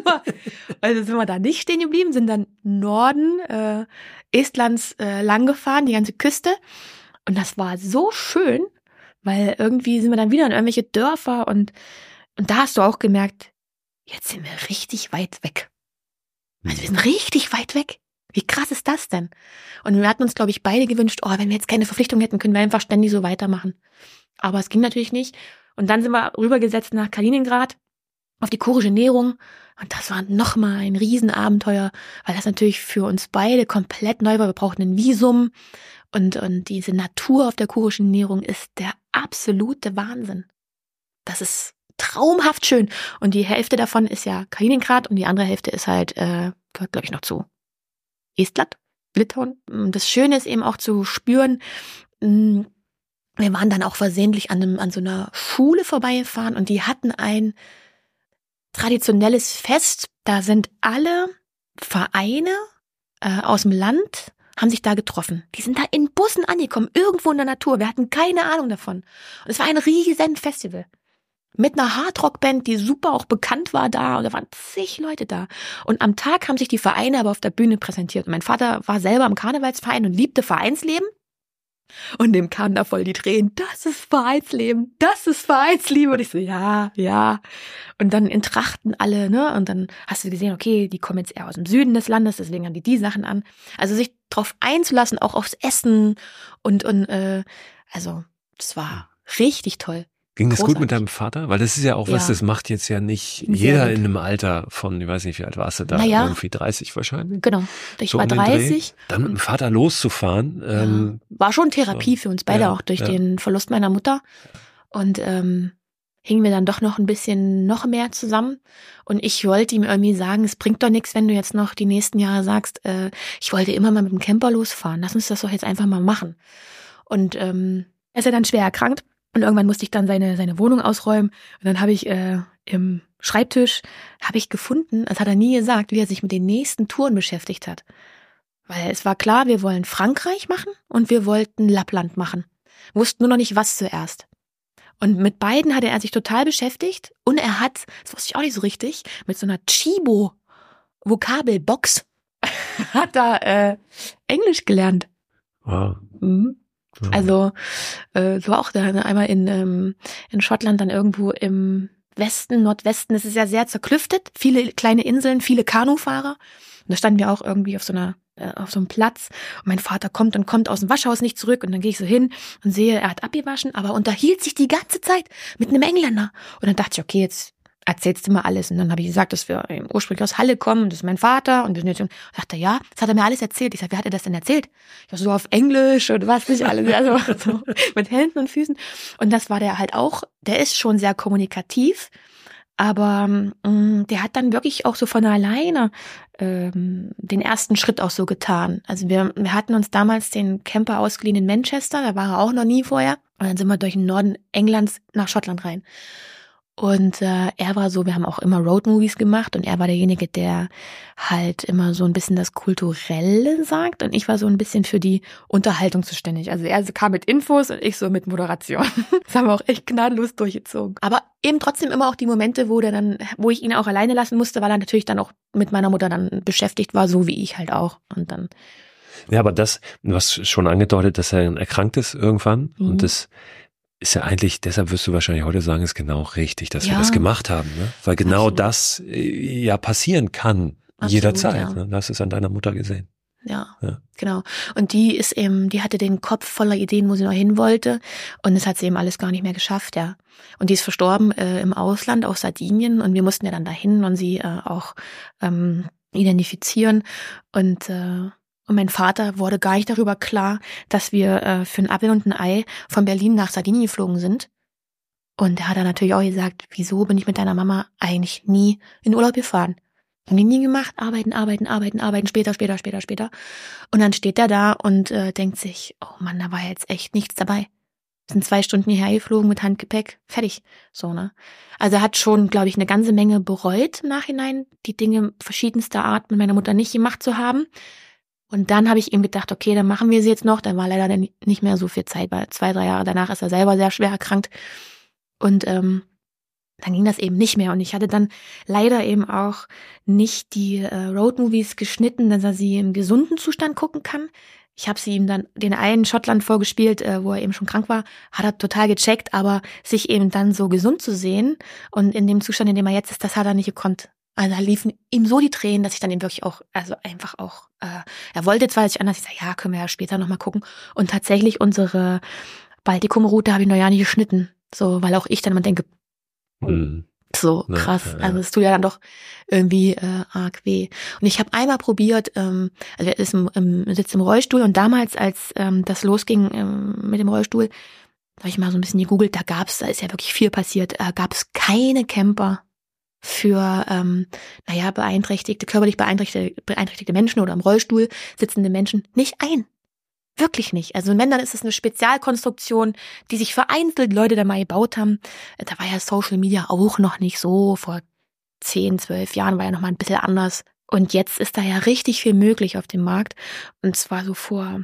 Also sind wir da nicht stehen geblieben, sind dann Norden Estlands lang gefahren, die ganze Küste. Und das war so schön, weil irgendwie sind wir dann wieder in irgendwelche Dörfer und da hast du auch gemerkt, jetzt sind wir richtig weit weg. Also wir sind richtig weit weg. Wie krass ist das denn? Und wir hatten uns, glaube ich, beide gewünscht, wenn wir jetzt keine Verpflichtung hätten, können wir einfach ständig so weitermachen. Aber es ging natürlich nicht. Und dann sind wir rübergesetzt nach Kaliningrad auf die Kurische Nehrung. Und das war nochmal ein Riesenabenteuer, weil das natürlich für uns beide komplett neu war. Wir brauchten ein Visum. Und diese Natur auf der Kurischen Nehrung ist der absolute Wahnsinn. Das ist traumhaft schön. Und die Hälfte davon ist ja Kaliningrad und die andere Hälfte ist halt, gehört, glaube ich, noch zu Estland, Litauen. Das Schöne ist eben auch zu spüren, wir waren dann auch versehentlich an so einer Schule vorbeigefahren und die hatten ein traditionelles Fest. Da sind alle Vereine aus dem Land, haben sich da getroffen. Die sind da in Bussen angekommen, irgendwo in der Natur. Wir hatten keine Ahnung davon. Und es war ein riesen Festival. Mit einer Hardrock-Band, die super auch bekannt war da. Und da waren zig Leute da. Und am Tag haben sich die Vereine aber auf der Bühne präsentiert. Und mein Vater war selber im Karnevalsverein und liebte Vereinsleben. Und dem kamen da voll die Tränen. Das ist Vereinsleben. Das ist Vereinsliebe. Und ich so, ja. Und dann in Trachten alle, ne? Und dann hast du gesehen, okay, die kommen jetzt eher aus dem Süden des Landes, deswegen haben die Sachen an. Also sich drauf einzulassen, auch aufs Essen. Und also, das war richtig toll. Ging das gut mit deinem Vater? Weil das ist ja auch was, das macht jetzt ja nicht jeder in einem Alter von, ich weiß nicht, wie alt warst du da? Naja, irgendwie 30 wahrscheinlich. Genau, ich war 30. Dann mit dem Vater loszufahren. War schon Therapie für uns beide, auch durch den Verlust meiner Mutter. Und hingen wir dann doch noch ein bisschen noch mehr zusammen. Und ich wollte ihm irgendwie sagen, es bringt doch nichts, wenn du jetzt noch die nächsten Jahre sagst, ich wollte immer mal mit dem Camper losfahren. Lass uns das doch jetzt einfach mal machen. Und er ist ja dann schwer erkrankt. Und irgendwann musste ich dann seine Wohnung ausräumen. Und dann habe ich im Schreibtisch gefunden, das hat er nie gesagt, wie er sich mit den nächsten Touren beschäftigt hat. Weil es war klar, wir wollen Frankreich machen und wir wollten Lappland machen. Wussten nur noch nicht, was zuerst. Und mit beiden hatte er sich total beschäftigt. Und er hat, das wusste ich auch nicht so richtig, mit so einer Chibo-Vokabelbox hat er Englisch gelernt. Wow. Mhm. Also so auch da einmal in Schottland, dann irgendwo im Westen, Nordwesten. Es ist ja sehr zerklüftet, viele kleine Inseln, viele Kanufahrer. Und da standen wir auch irgendwie auf so einem Platz. Und mein Vater kommt aus dem Waschhaus nicht zurück. Und dann gehe ich so hin und sehe, er hat abgewaschen, aber unterhielt sich die ganze Zeit mit einem Engländer. Und dann dachte ich, okay, jetzt erzählst du mal alles. Und dann habe ich gesagt, dass wir ursprünglich aus Halle kommen, das ist mein Vater. Und ich dachte, ja, das hat er mir alles erzählt. Ich sage, wie hat er das denn erzählt? Ich so auf Englisch und was nicht alles. Also so mit Händen und Füßen. Und das war der halt auch, der ist schon sehr kommunikativ, Aber der hat dann wirklich auch so von alleine den ersten Schritt auch so getan. Also wir hatten uns damals den Camper ausgeliehen in Manchester, da war er auch noch nie vorher. Und dann sind wir durch den Norden Englands nach Schottland rein. Und er war so, wir haben auch immer Roadmovies gemacht und er war derjenige, der halt immer so ein bisschen das Kulturelle sagt und ich war so ein bisschen für die Unterhaltung zuständig. Also er kam mit Infos und ich so mit Moderation. Das haben wir auch echt gnadenlos durchgezogen. Aber eben trotzdem immer auch die Momente, wo ich ihn auch alleine lassen musste, weil er natürlich dann auch mit meiner Mutter dann beschäftigt war, so wie ich halt auch. Und dann. Ja, aber du hast schon angedeutet, dass er erkrankt ist irgendwann und das ist ja eigentlich, deshalb wirst du wahrscheinlich heute sagen, ist genau richtig, dass wir das gemacht haben, ne? Weil genau das ja passieren kann, jederzeit. Ja. Ne? Du hast es an deiner Mutter gesehen. Ja, genau. Und die hatte den Kopf voller Ideen, wo sie noch hin wollte. Und das hat sie eben alles gar nicht mehr geschafft, ja. Und die ist verstorben im Ausland, auf Sardinien. Und wir mussten ja dann dahin und sie auch identifizieren. Und mein Vater wurde gar nicht darüber klar, dass wir für einen Apfel und ein Ei von Berlin nach Sardinien geflogen sind. Und er hat dann natürlich auch gesagt, wieso bin ich mit deiner Mama eigentlich nie in Urlaub gefahren? Haben die nie gemacht, arbeiten, später. Und dann steht er da und denkt sich, oh Mann, da war jetzt echt nichts dabei. Sind 2 Stunden hierher geflogen mit Handgepäck, fertig. So, ne? Also er hat schon, glaube ich, eine ganze Menge bereut im Nachhinein, die Dinge verschiedenster Art mit meiner Mutter nicht gemacht zu haben. Und dann habe ich ihm gedacht, okay, dann machen wir sie jetzt noch. Dann war leider nicht mehr so viel Zeit, weil 2-3 Jahre danach ist er selber sehr schwer erkrankt. Und dann ging das eben nicht mehr. Und ich hatte dann leider eben auch nicht die Roadmovies geschnitten, dass er sie im gesunden Zustand gucken kann. Ich habe sie ihm dann den einen Schottland vorgespielt, wo er eben schon krank war, hat er total gecheckt, aber sich eben dann so gesund zu sehen und in dem Zustand, in dem er jetzt ist, das hat er nicht gekonnt. Also da liefen ihm so die Tränen, dass ich dann eben wirklich auch, also einfach auch, er wollte zwar, dass ich anders, ich sage, ja, können wir ja später nochmal gucken. Und tatsächlich unsere Baltikum-Route habe ich noch ja nicht geschnitten. So, weil auch ich dann immer denke, so krass, also es tut ja dann doch irgendwie arg weh. Und ich habe einmal probiert, also er ist sitzt im Rollstuhl und damals, als das losging mit dem Rollstuhl, habe ich mal so ein bisschen gegoogelt, da ist ja wirklich viel passiert, gab es keine Camper für körperlich beeinträchtigte Menschen oder im Rollstuhl sitzende Menschen nicht ein. Wirklich nicht. Also wenn, dann ist es eine Spezialkonstruktion, die sich vereinzelt Leute da mal gebaut haben. Da war ja Social Media auch noch nicht so. Vor 10, 12 Jahren war ja noch mal ein bisschen anders. Und jetzt ist da ja richtig viel möglich auf dem Markt. Und zwar so vor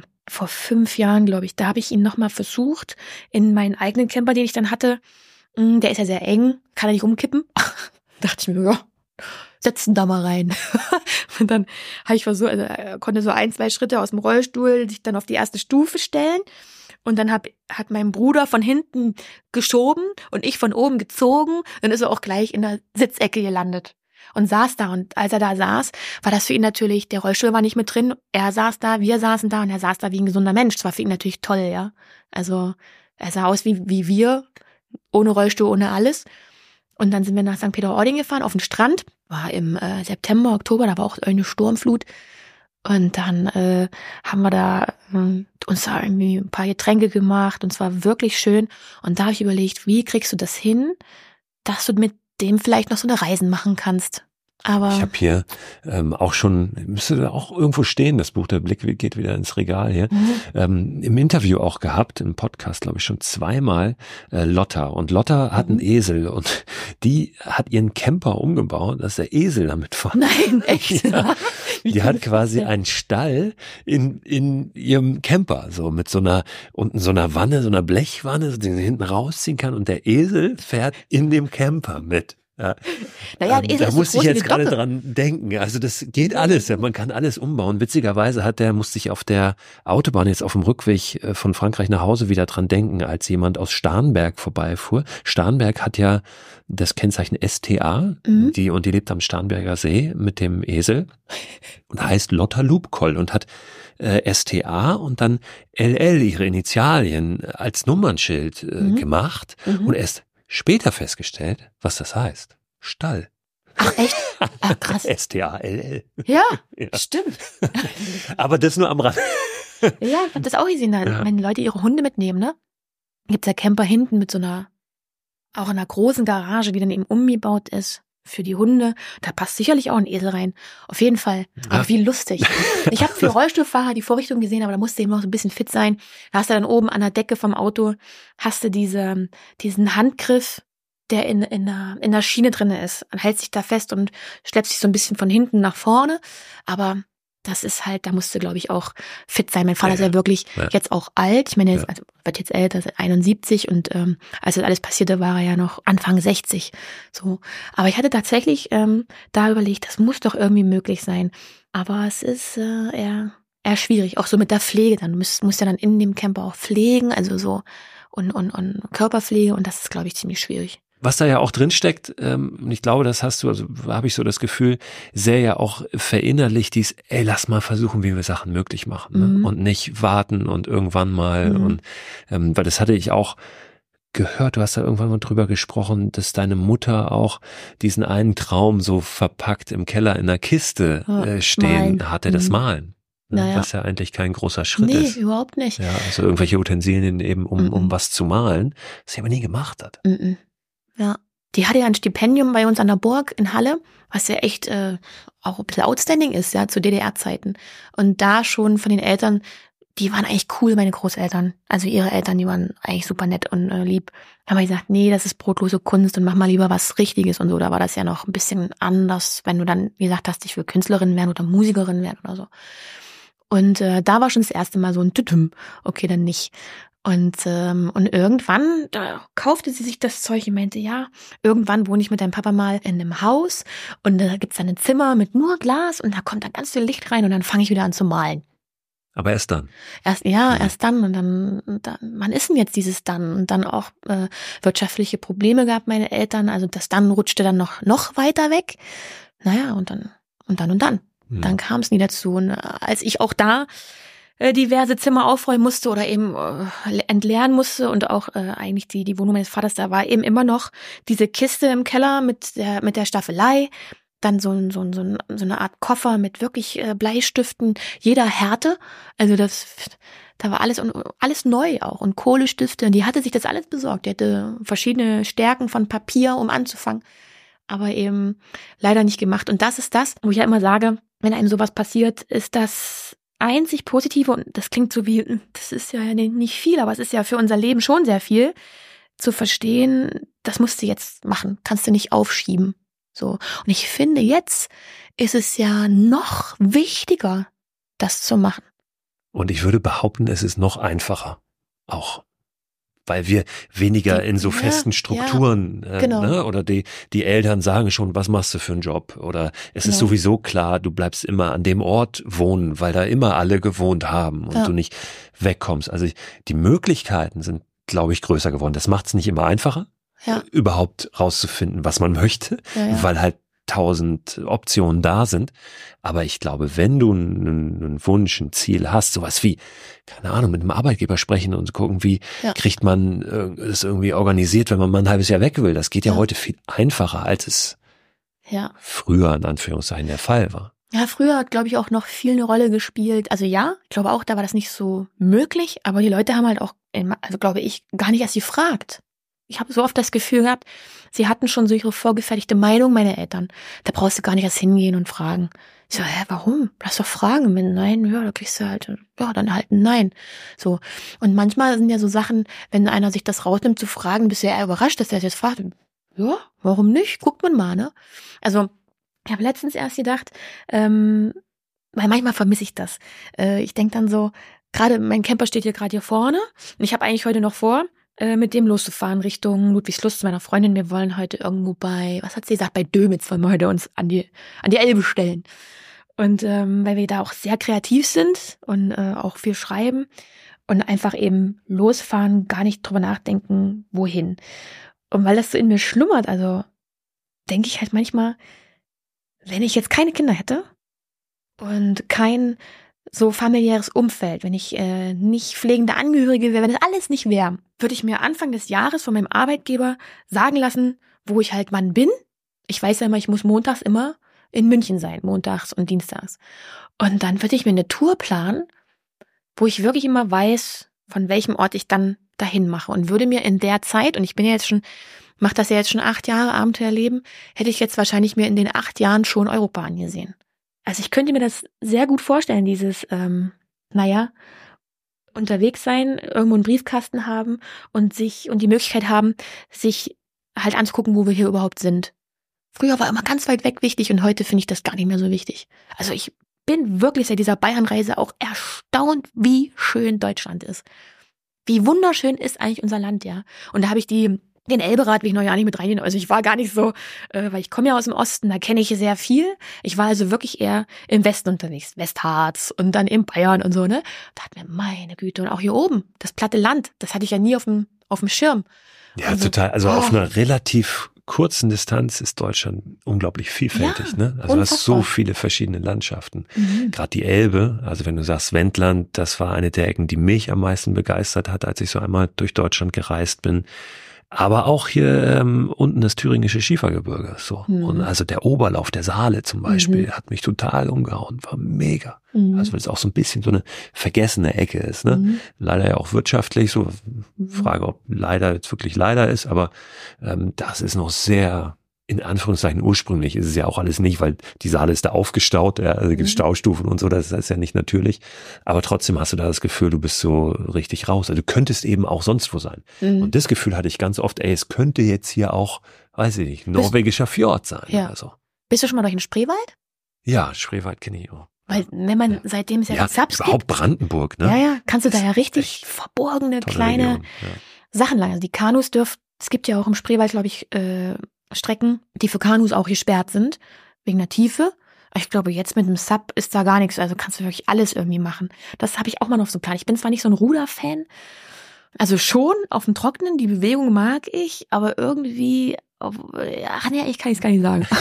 5 Jahren, glaube ich. Da habe ich ihn noch mal versucht, in meinen eigenen Camper, den ich dann hatte. Der ist ja sehr eng, kann er nicht umkippen. Dachte ich mir, ja, setzen da mal rein. Und dann habe ich versucht, also er konnte so 1, 2 Schritte aus dem Rollstuhl sich dann auf die erste Stufe stellen. Und dann hat mein Bruder von hinten geschoben und ich von oben gezogen. Dann ist er auch gleich in der Sitzecke gelandet und saß da. Und als er da saß, war das für ihn natürlich, der Rollstuhl war nicht mit drin. Er saß da, wir saßen da und er saß da wie ein gesunder Mensch. Das war für ihn natürlich toll, ja. Also er sah aus wie wir, ohne Rollstuhl, ohne alles. Und dann sind wir nach St. Peter-Ording gefahren, auf den Strand. War im September, Oktober, da war auch eine Sturmflut. Und dann haben wir da uns da irgendwie ein paar Getränke gemacht und es war wirklich schön. Und da habe ich überlegt, wie kriegst du das hin, dass du mit dem vielleicht noch so eine Reisen machen kannst. Aber ich habe hier auch schon, müsste auch irgendwo stehen, das Buch, der Blick geht wieder ins Regal hier, im Interview auch gehabt, im Podcast, glaube ich, schon 2-mal Lotta. Und Lotta hat einen Esel und die hat ihren Camper umgebaut, dass der Esel damit fährt. Nein, echt? Ja. Die hat quasi einen Stall in ihrem Camper, so mit so einer Wanne, so einer Blechwanne, die sie hinten rausziehen kann und der Esel fährt in dem Camper mit. Ja. Naja, da musste ich jetzt gerade dran denken. Also das geht alles. Man kann alles umbauen. Witzigerweise musste ich auf der Autobahn jetzt auf dem Rückweg von Frankreich nach Hause wieder dran denken, als jemand aus Starnberg vorbeifuhr. Starnberg hat ja das Kennzeichen STA, die lebt am Starnberger See mit dem Esel und heißt Lotta Lubkoll und hat STA und dann LL, ihre Initialien, als Nummernschild gemacht und erst später festgestellt, was das heißt. Stall. Ach echt? Ach krass. STALL. Ja, stimmt. Aber das nur am Rand. Ja, ich hab das auch gesehen, wenn Leute ihre Hunde mitnehmen, ne? Gibt's ja Camper hinten mit so einer Auch in einer großen Garage, die dann eben umgebaut ist für die Hunde. Da passt sicherlich auch ein Esel rein. Auf jeden Fall. Aber wie lustig. Ich habe für Rollstuhlfahrer die Vorrichtung gesehen, aber da musste eben noch so ein bisschen fit sein. Da hast du dann oben an der Decke vom Auto, hast du diesen Handgriff, der in der Schiene drin ist. Man hält sich da fest und schleppt sich so ein bisschen von hinten nach vorne. Aber das ist halt, da musste, glaube ich, auch fit sein. Mein Vater ist ja wirklich jetzt auch alt. Ich meine, er wird jetzt älter, ist 71 und als das alles passierte, war er ja noch Anfang 60. So. Aber ich hatte tatsächlich da überlegt, das muss doch irgendwie möglich sein. Aber es ist eher schwierig. Auch so mit der Pflege. Dann musst ja dann in dem Camper auch pflegen, also so und Körperpflege und das ist, glaube ich, ziemlich schwierig. Was da ja auch drin steckt, und ich glaube, das hast du, also habe ich so das Gefühl, sehr ja auch verinnerlicht lass mal versuchen, wie wir Sachen möglich machen, ne? Und nicht warten und irgendwann mal und weil das hatte ich auch gehört, du hast da irgendwann mal drüber gesprochen, dass deine Mutter auch diesen einen Traum so verpackt im Keller in einer Kiste stehen hatte, das Malen. Naja. Was ja eigentlich kein großer Schritt ist. Nee, überhaupt nicht. Ja, also irgendwelche Utensilien eben, um was zu malen, was sie aber nie gemacht hat. Ja, die hatte ja ein Stipendium bei uns an der Burg in Halle, was ja echt auch ein bisschen outstanding ist, ja, zu DDR-Zeiten. Und da schon von den Eltern, die waren eigentlich cool, meine Großeltern. Also ihre Eltern, die waren eigentlich super nett und lieb. Haben wir gesagt, nee, das ist brotlose Kunst und mach mal lieber was Richtiges und so. Da war das ja noch ein bisschen anders, wenn du dann, wie gesagt hast, ich will Künstlerin werden oder Musikerin werden oder so. Und da war schon das erste Mal so ein Tütüm. Okay, dann nicht. Und irgendwann, da kaufte sie sich das Zeug und meinte, ja, irgendwann wohne ich mit deinem Papa mal in einem Haus und da gibt's dann ein Zimmer mit nur Glas und da kommt dann ganz viel Licht rein und dann fange ich wieder an zu malen. Aber erst dann? Erst dann und dann, wann ist denn jetzt dieses dann? Und dann auch wirtschaftliche Probleme gehabt, meine Eltern, also das dann rutschte dann noch weiter weg. Naja, und dann. Dann kam es nie dazu. Und als ich auch da diverse Zimmer aufräumen musste oder eben entleeren musste und auch eigentlich die Wohnung meines Vaters, da war eben immer noch diese Kiste im Keller mit der Staffelei, dann so eine Art Koffer mit wirklich Bleistiften jeder Härte, also da war alles neu auch und Kohlestifte, und die hatte sich das alles besorgt, die hatte verschiedene Stärken von Papier, um anzufangen, aber eben leider nicht gemacht. Und das ist das, wo ich ja immer sage, wenn einem sowas passiert, ist das einzig Positive, und das klingt so wie, das ist ja nicht viel, aber es ist ja für unser Leben schon sehr viel, zu verstehen, das musst du jetzt machen, kannst du nicht aufschieben. So. Und ich finde, jetzt ist es ja noch wichtiger, das zu machen. Und ich würde behaupten, es ist noch einfacher. Auch weil wir weniger in so festen Strukturen, genau. Ne? Oder die Eltern sagen schon, was machst du für einen Job? Oder es ist sowieso klar, du bleibst immer an dem Ort wohnen, weil da immer alle gewohnt haben und du nicht wegkommst. Also die Möglichkeiten sind, glaube ich, größer geworden. Das macht es nicht immer einfacher, überhaupt rauszufinden, was man möchte, weil halt 1000 Optionen da sind. Aber ich glaube, wenn du einen Wunsch, ein Ziel hast, sowas wie, keine Ahnung, mit einem Arbeitgeber sprechen und gucken, wie kriegt man es irgendwie organisiert, wenn man mal ein halbes Jahr weg will. Das geht ja heute viel einfacher, als es früher in Anführungszeichen der Fall war. Ja, früher hat, glaube ich, auch noch viel eine Rolle gespielt. Also ja, ich glaube auch, da war das nicht so möglich, aber die Leute haben halt auch, also glaube ich, gar nicht erst gefragt. Ich habe so oft das Gefühl gehabt, sie hatten schon so ihre vorgefertigte Meinung, meine Eltern. Da brauchst du gar nicht erst hingehen und fragen. Ich so, warum? Lass doch fragen. Wenn nein, da kriegst du halt, dann halt ein Nein. So. Und manchmal sind ja so Sachen, wenn einer sich das rausnimmt zu fragen, bist du ja überrascht, dass er das jetzt fragt. Ja, warum nicht? Guckt man mal, ne? Also, ich habe letztens erst gedacht, weil manchmal vermisse ich das. Ich denke dann so, gerade mein Camper steht hier vorne und ich habe eigentlich heute noch vor, mit dem loszufahren Richtung Ludwigslust zu meiner Freundin. Wir wollen heute irgendwo was hat sie gesagt, bei Dömitz wollen wir heute uns an die Elbe stellen. Und weil wir da auch sehr kreativ sind und auch viel schreiben und einfach eben losfahren, gar nicht drüber nachdenken, wohin. Und weil das so in mir schlummert, also denke ich halt manchmal, wenn ich jetzt keine Kinder hätte und kein so familiäres Umfeld, wenn ich nicht pflegende Angehörige wäre, wenn das alles nicht wäre, würde ich mir Anfang des Jahres von meinem Arbeitgeber sagen lassen, wo ich halt wann bin. Ich weiß ja immer, ich muss montags immer in München sein, montags und dienstags. Und dann würde ich mir eine Tour planen, wo ich wirklich immer weiß, von welchem Ort ich dann dahin mache und würde mir in der Zeit, und ich bin ja jetzt schon, mache das ja jetzt schon 8 Jahre Abenteuerleben, hätte ich jetzt wahrscheinlich mir in den 8 Jahren schon Europa angesehen. Also ich könnte mir das sehr gut vorstellen, dieses, unterwegs sein, irgendwo einen Briefkasten haben und die Möglichkeit haben, sich halt anzugucken, wo wir hier überhaupt sind. Früher war immer ganz weit weg wichtig und heute finde ich das gar nicht mehr so wichtig. Also ich bin wirklich seit dieser Bayernreise auch erstaunt, wie schön Deutschland ist. Wie wunderschön ist eigentlich unser Land, ja. Und da habe ich den Elberat will ich noch ja nicht mit reinnehmen. Also ich war gar nicht so, weil ich komme ja aus dem Osten, da kenne ich sehr viel. Ich war also wirklich eher im Westen unterwegs, Westharz und dann in Bayern und so, ne. Da hat mir meine Güte, und auch hier oben, das platte Land, das hatte ich ja nie auf dem Schirm. Ja, also, total. Also auf einer relativ kurzen Distanz ist Deutschland unglaublich vielfältig, ne? Also du hast so viele verschiedene Landschaften. Gerade die Elbe, also wenn du sagst Wendland, das war eine der Ecken, die mich am meisten begeistert hat, als ich so einmal durch Deutschland gereist bin. Aber auch hier unten das thüringische Schiefergebirge, so. Und also der Oberlauf der Saale zum Beispiel hat mich total umgehauen, war mega. Also weil es auch so ein bisschen so eine vergessene Ecke ist, ne? Leider ja auch wirtschaftlich, so Frage, ob leider jetzt wirklich leider ist, aber das ist noch sehr, in Anführungszeichen ursprünglich ist es ja auch alles nicht, weil die Saale ist da aufgestaut, ja, also gibt Staustufen und so, das ist ja nicht natürlich. Aber trotzdem hast du da das Gefühl, du bist so richtig raus. Also du könntest eben auch sonst wo sein. Und das Gefühl hatte ich ganz oft, es könnte jetzt hier auch, weiß ich nicht, norwegischer Fjord sein oder so. Bist du schon mal durch den Spreewald? Ja, Spreewald kenne ich auch. Weil wenn man, seitdem es ja die Subs überhaupt gibt, Brandenburg, ne? Ja, kannst du da ja richtig verborgene kleine Sachen lang. Also die Kanus es gibt ja auch im Spreewald, glaube ich, Strecken, die für Kanus auch gesperrt sind, wegen der Tiefe. Ich glaube, jetzt mit dem Sub ist da gar nichts, also kannst du wirklich alles irgendwie machen. Das habe ich auch mal noch so einen Plan. Ich bin zwar nicht so ein Ruderfan, also schon auf dem Trockenen, die Bewegung mag ich, aber irgendwie, ich kann es gar nicht sagen.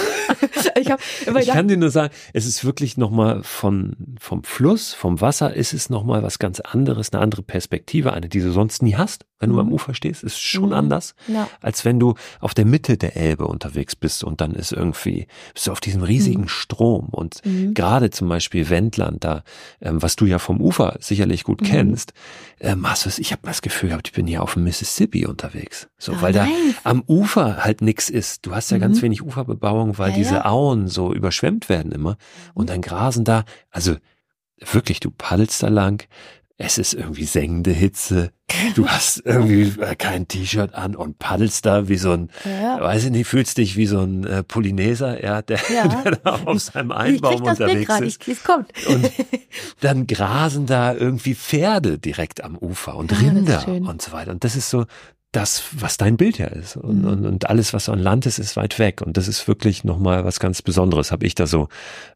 Ich kann dir nur sagen, es ist wirklich nochmal vom Fluss, vom Wasser ist es nochmal was ganz anderes, eine andere Perspektive, eine, die du sonst nie hast, wenn du am Ufer stehst, ist schon anders, als wenn du auf der Mitte der Elbe unterwegs bist und dann bist du auf diesem riesigen Strom und gerade zum Beispiel Wendland da, was du ja vom Ufer sicherlich gut kennst, ich habe das Gefühl gehabt, ich bin hier auf dem Mississippi unterwegs, so, weil da am Ufer halt nichts ist. Du hast ja ganz wenig Uferbebauung, weil diese Auen so überschwemmt werden immer und dann grasen da, also wirklich, du paddelst da lang, es ist irgendwie sengende Hitze, du hast irgendwie kein T-Shirt an und paddelst da wie so ein, weiß ich nicht, fühlst dich wie so ein Polyneser, der da auf seinem Einbaum unterwegs ist. Es kommt. Und dann grasen da irgendwie Pferde direkt am Ufer und Rinder und so weiter. Und das ist so das, was dein Bild ja ist. Und alles, was so an Land ist weit weg. Und das ist wirklich nochmal was ganz Besonderes, habe ich da so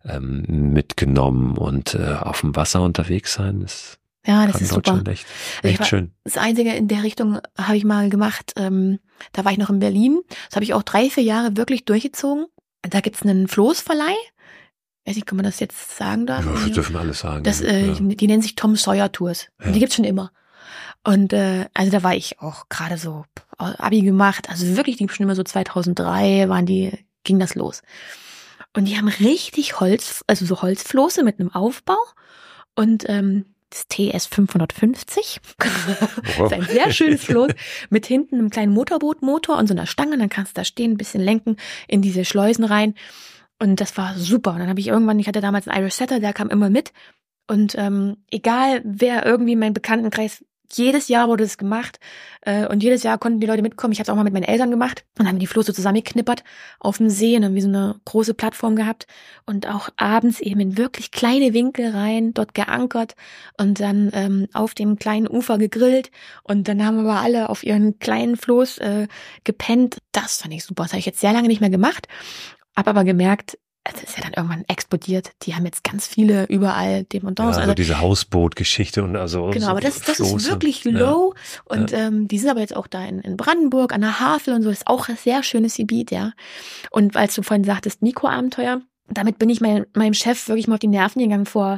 mitgenommen. Und auf dem Wasser unterwegs sein ist das ist super. Echt schön. Das Einzige in der Richtung habe ich mal gemacht, da war ich noch in Berlin. Das habe ich auch 3-4 Jahre wirklich durchgezogen. Da gibt's einen Floßverleih. Weiß nicht, kann man das jetzt sagen da? Ja, wir dürfen alles sagen. Die nennen sich Tom Sawyer Tours. Ja. Die gibt's schon immer. Und also da war ich auch gerade so Abi gemacht, also wirklich, die schon immer so 2003 ging das los. Und die haben richtig so Holzfloße mit einem Aufbau und das TS 550. Das ist ein sehr schönes Floß mit hinten einem kleinen Motorbootmotor und so einer Stange. Dann kannst du da stehen, ein bisschen lenken, in diese Schleusen rein. Und das war super. Und dann habe ich hatte damals einen Irish Setter, der kam immer mit. Und egal, wer irgendwie in meinem Bekanntenkreis, jedes Jahr wurde es gemacht und jedes Jahr konnten die Leute mitkommen. Ich habe es auch mal mit meinen Eltern gemacht und haben die Floße zusammengeknippert auf dem See und dann wie so eine große Plattform gehabt und auch abends eben in wirklich kleine Winkel rein, dort geankert und dann auf dem kleinen Ufer gegrillt und dann haben wir alle auf ihren kleinen Floß gepennt. Das fand ich super. Das habe ich jetzt sehr lange nicht mehr gemacht, habe aber gemerkt, das ist ja dann irgendwann explodiert. Die haben jetzt ganz viele überall Dependance. Ja, also diese Hausboot-Geschichte und also. Genau, aber das ist wirklich low. Und die sind aber jetzt auch da in Brandenburg, an der Havel und so. Das ist auch ein sehr schönes Gebiet, ja. Und als du vorhin sagtest, Mikroabenteuer, damit bin ich meinem Chef wirklich mal auf die Nerven gegangen vor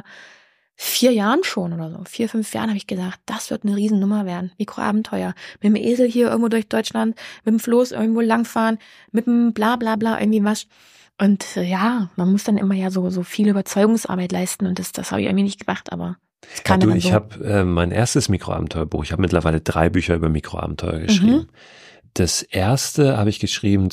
4 Jahren schon oder so. 4, 5 Jahren habe ich gesagt, das wird eine Riesennummer werden. Mikroabenteuer. Mit dem Esel hier irgendwo durch Deutschland, mit dem Floß irgendwo langfahren, mit dem bla bla bla irgendwie was. Und man muss dann immer ja so viel Überzeugungsarbeit leisten und das habe ich irgendwie nicht gemacht, aber Ja, du, ich habe mein erstes Mikroabenteuerbuch, ich habe mittlerweile 3 Bücher über Mikroabenteuer geschrieben. Das erste habe ich geschrieben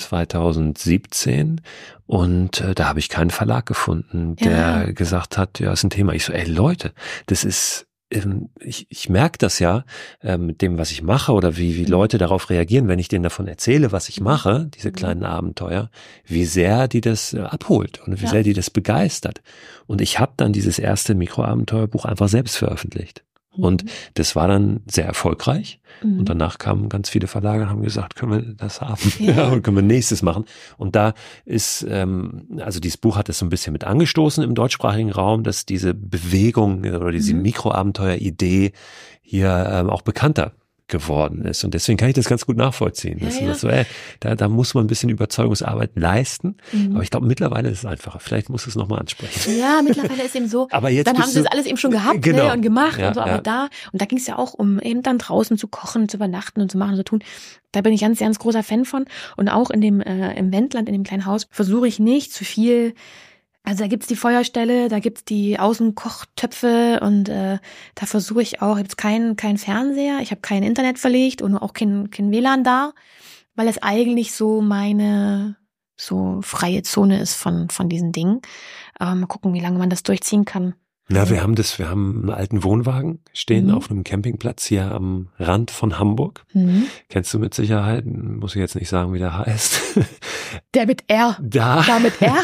2017 und da habe ich keinen Verlag gefunden, der gesagt hat, ja, ist ein Thema. Ich so, ey Leute, das ist, ich merke das ja mit dem, was ich mache oder wie Leute darauf reagieren, wenn ich denen davon erzähle, was ich mache, diese kleinen Abenteuer, wie sehr die das abholt und wie sehr die das begeistert. Und ich habe dann dieses erste Mikroabenteuerbuch einfach selbst veröffentlicht. Und das war dann sehr erfolgreich. Und danach kamen ganz viele Verlage und haben gesagt, können wir das haben? Ja, und können wir nächstes machen? Und da ist, also dieses Buch hat es so ein bisschen mit angestoßen im deutschsprachigen Raum, dass diese Bewegung oder diese Mikroabenteuer-Idee hier auch bekannter geworden ist. Und deswegen kann ich das ganz gut nachvollziehen. Das so, da muss man ein bisschen Überzeugungsarbeit leisten. Aber ich glaube, mittlerweile ist es einfacher. Vielleicht muss es nochmal ansprechen. Ja, mittlerweile ist eben so. Aber jetzt dann haben sie das alles eben schon gehabt und gemacht und so. Aber da ging es ja auch um eben dann draußen zu kochen, zu übernachten und zu machen und zu tun. Da bin ich ganz, ganz großer Fan von. Und auch in dem im Wendland, in dem kleinen Haus, versuche ich nicht zu viel. Also da gibt's die Feuerstelle, da gibt's die Außenkochtöpfe und da versuche ich auch, gibt's kein Fernseher, ich habe kein Internet verlegt und auch kein WLAN da, weil es eigentlich so meine so freie Zone ist von diesen Dingen. Aber mal gucken, wie lange man das durchziehen kann. Na, wir haben einen alten Wohnwagen stehen auf einem Campingplatz hier am Rand von Hamburg. Kennst du mit Sicherheit, muss ich jetzt nicht sagen, wie der heißt. Der mit R. Da mit R?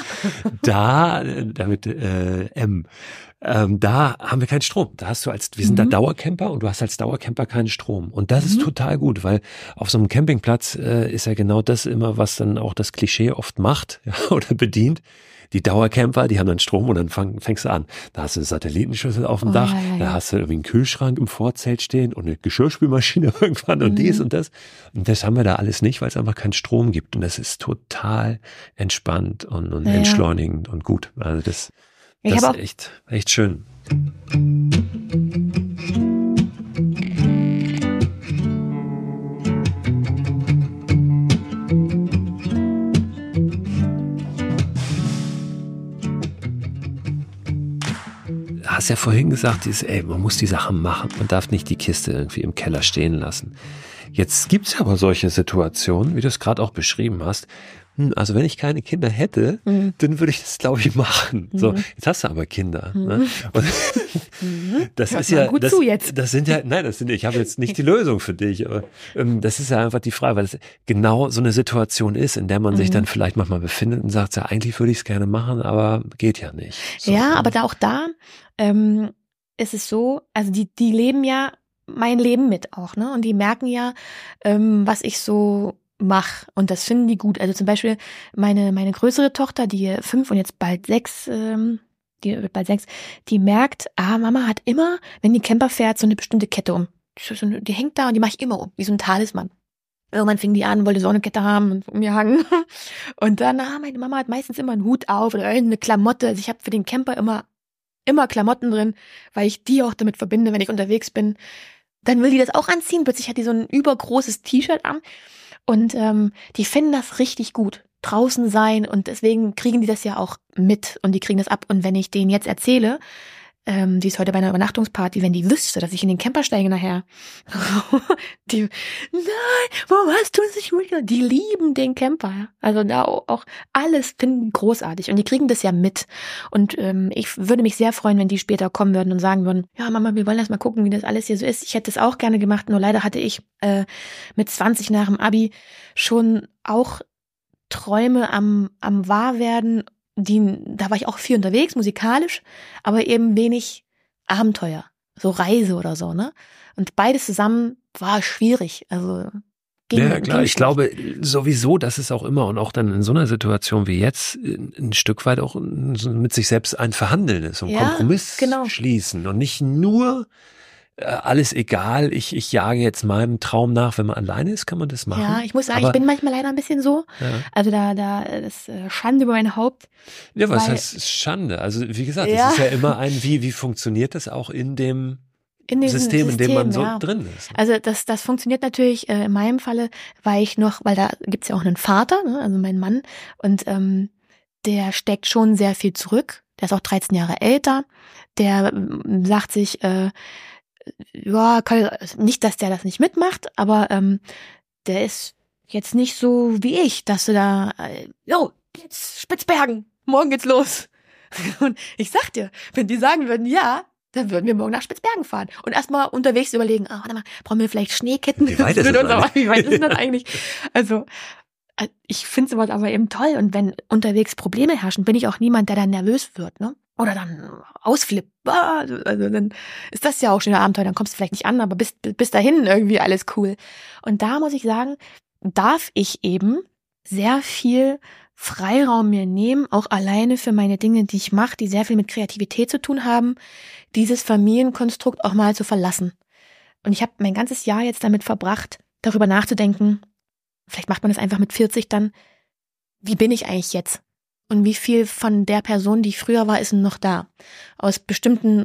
Da mit M. Da haben wir keinen Strom. Da hast du wir sind da Dauercamper und du hast als Dauercamper keinen Strom. Und das ist total gut, weil auf so einem Campingplatz ist ja genau das immer, was dann auch das Klischee oft macht oder bedient. Die Dauercamper, die haben dann Strom und dann fängst du an. Da hast du eine Satellitenschüssel auf dem Dach, da hast du irgendwie einen Kühlschrank im Vorzelt stehen und eine Geschirrspülmaschine irgendwann und dies und das. Und das haben wir da alles nicht, weil es einfach keinen Strom gibt. Und das ist total entspannt und entschleunigend und gut. Also das ist echt schön. Du hast ja vorhin gesagt, man muss die Sachen machen, man darf nicht die Kiste irgendwie im Keller stehen lassen. Jetzt gibt's aber solche Situationen, wie du es gerade auch beschrieben hast. Also wenn ich keine Kinder hätte, dann würde ich das, glaube ich, machen. So, jetzt hast du aber Kinder. Ne? Und das ist ja, ich habe jetzt nicht die Lösung für dich. Aber, das ist ja einfach die Frage, weil es genau so eine Situation ist, in der man sich dann vielleicht manchmal befindet und sagt, ja, eigentlich würde ich es gerne machen, aber geht ja nicht. So, ja, aber auch da ist es so, also die leben ja mein Leben mit auch, ne? Und die merken ja, was ich so mach. Und das finden die gut. Also zum Beispiel meine größere Tochter, die 5 und jetzt bald 6, die wird bald 6, die merkt, Mama hat immer, wenn die Camper fährt, so eine bestimmte Kette um. Die hängt da und die mache ich immer um, wie so ein Talisman. Irgendwann fing die an, wollte so eine Kette haben und um mir hangen. Und dann, meine Mama hat meistens immer einen Hut auf oder irgendeine Klamotte. Also ich habe für den Camper immer Klamotten drin, weil ich die auch damit verbinde, wenn ich unterwegs bin. Dann will die das auch anziehen. Plötzlich hat die so ein übergroßes T-Shirt an. Und die finden das richtig gut, draußen sein. Und deswegen kriegen die das ja auch mit und die kriegen das ab. Und wenn ich denen jetzt erzähle, die ist heute bei einer Übernachtungsparty, wenn die wüsste, dass ich in den Camper steige nachher, nein, warum hast du es nicht mitgenommen? Die lieben den Camper. Ja? Also da auch alles finden großartig und die kriegen das ja mit. Und ich würde mich sehr freuen, wenn die später kommen würden und sagen würden, ja Mama, wir wollen erst mal gucken, wie das alles hier so ist. Ich hätte es auch gerne gemacht, nur leider hatte ich mit 20 nach dem Abi schon auch Träume am Wahrwerden. Da war ich auch viel unterwegs, musikalisch, aber eben wenig Abenteuer, so Reise oder so, ne? Und beides zusammen war schwierig, also ja, klar, ich glaube sowieso, dass es auch immer und auch dann in so einer Situation wie jetzt ein Stück weit auch mit sich selbst ein Verhandeln ist und Kompromiss schließen und nicht nur alles egal, ich jage jetzt meinem Traum nach. Wenn man alleine ist, kann man das machen. Ja, ich muss sagen, ich bin manchmal leider ein bisschen so. Ja. Also da ist Schande über mein Haupt. Ja, was heißt Schande? Also wie gesagt, es ist ja immer wie funktioniert das auch in dem System, in dem man so drin ist. Also das funktioniert natürlich in meinem Falle, weil da gibt's ja auch einen Vater, ne, also mein Mann, und der steckt schon sehr viel zurück. der ist auch 13 Jahre älter, der sagt sich, ja, nicht, dass der das nicht mitmacht, aber der ist jetzt nicht so wie ich, dass du da, jetzt Spitzbergen, morgen geht's los. Und ich sag dir, wenn die sagen würden, ja, dann würden wir morgen nach Spitzbergen fahren. Und erstmal unterwegs überlegen, warte mal, brauchen wir vielleicht Schneeketten? Wie weit ist das eigentlich? Also, ich finde sowas aber eben toll. Und wenn unterwegs Probleme herrschen, bin ich auch niemand, der dann nervös wird, ne? Oder dann ausflippt. Also dann ist das ja auch schon ein Abenteuer. Dann kommst du vielleicht nicht an, aber bis dahin irgendwie alles cool. Und da muss ich sagen, darf ich eben sehr viel Freiraum mir nehmen, auch alleine für meine Dinge, die ich mache, die sehr viel mit Kreativität zu tun haben, dieses Familienkonstrukt auch mal zu verlassen. Und ich habe mein ganzes Jahr jetzt damit verbracht, darüber nachzudenken, vielleicht macht man das einfach mit 40 dann, wie bin ich eigentlich jetzt? Und wie viel von der Person, die ich früher war, ist noch da? Aus bestimmten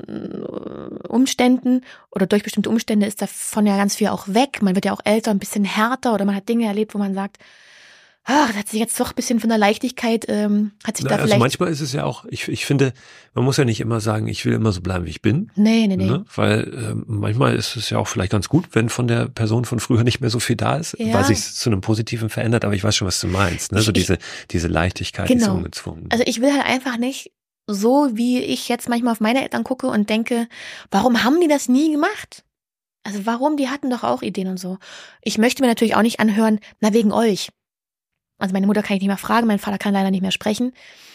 Umständen oder durch bestimmte Umstände ist davon ja ganz viel auch weg. Man wird ja auch älter, ein bisschen härter oder man hat Dinge erlebt, wo man sagt, das hat sich jetzt doch ein bisschen von der Leichtigkeit, hat sich da vielleicht... Also manchmal ist es ja auch, ich finde, man muss ja nicht immer sagen, ich will immer so bleiben, wie ich bin. Nee. Ne? Weil manchmal ist es ja auch vielleicht ganz gut, wenn von der Person von früher nicht mehr so viel da ist, weil sich es zu einem Positiven verändert, aber ich weiß schon, was du meinst. Ne? So diese Leichtigkeit, genau. Diese ungezwungen. Also ich will halt einfach nicht so, wie ich jetzt manchmal auf meine Eltern gucke und denke, warum haben die das nie gemacht? Also warum? Die hatten doch auch Ideen und so. Ich möchte mir natürlich auch nicht anhören, wegen euch. Also meine Mutter kann ich nicht mehr fragen, mein Vater kann leider nicht mehr sprechen.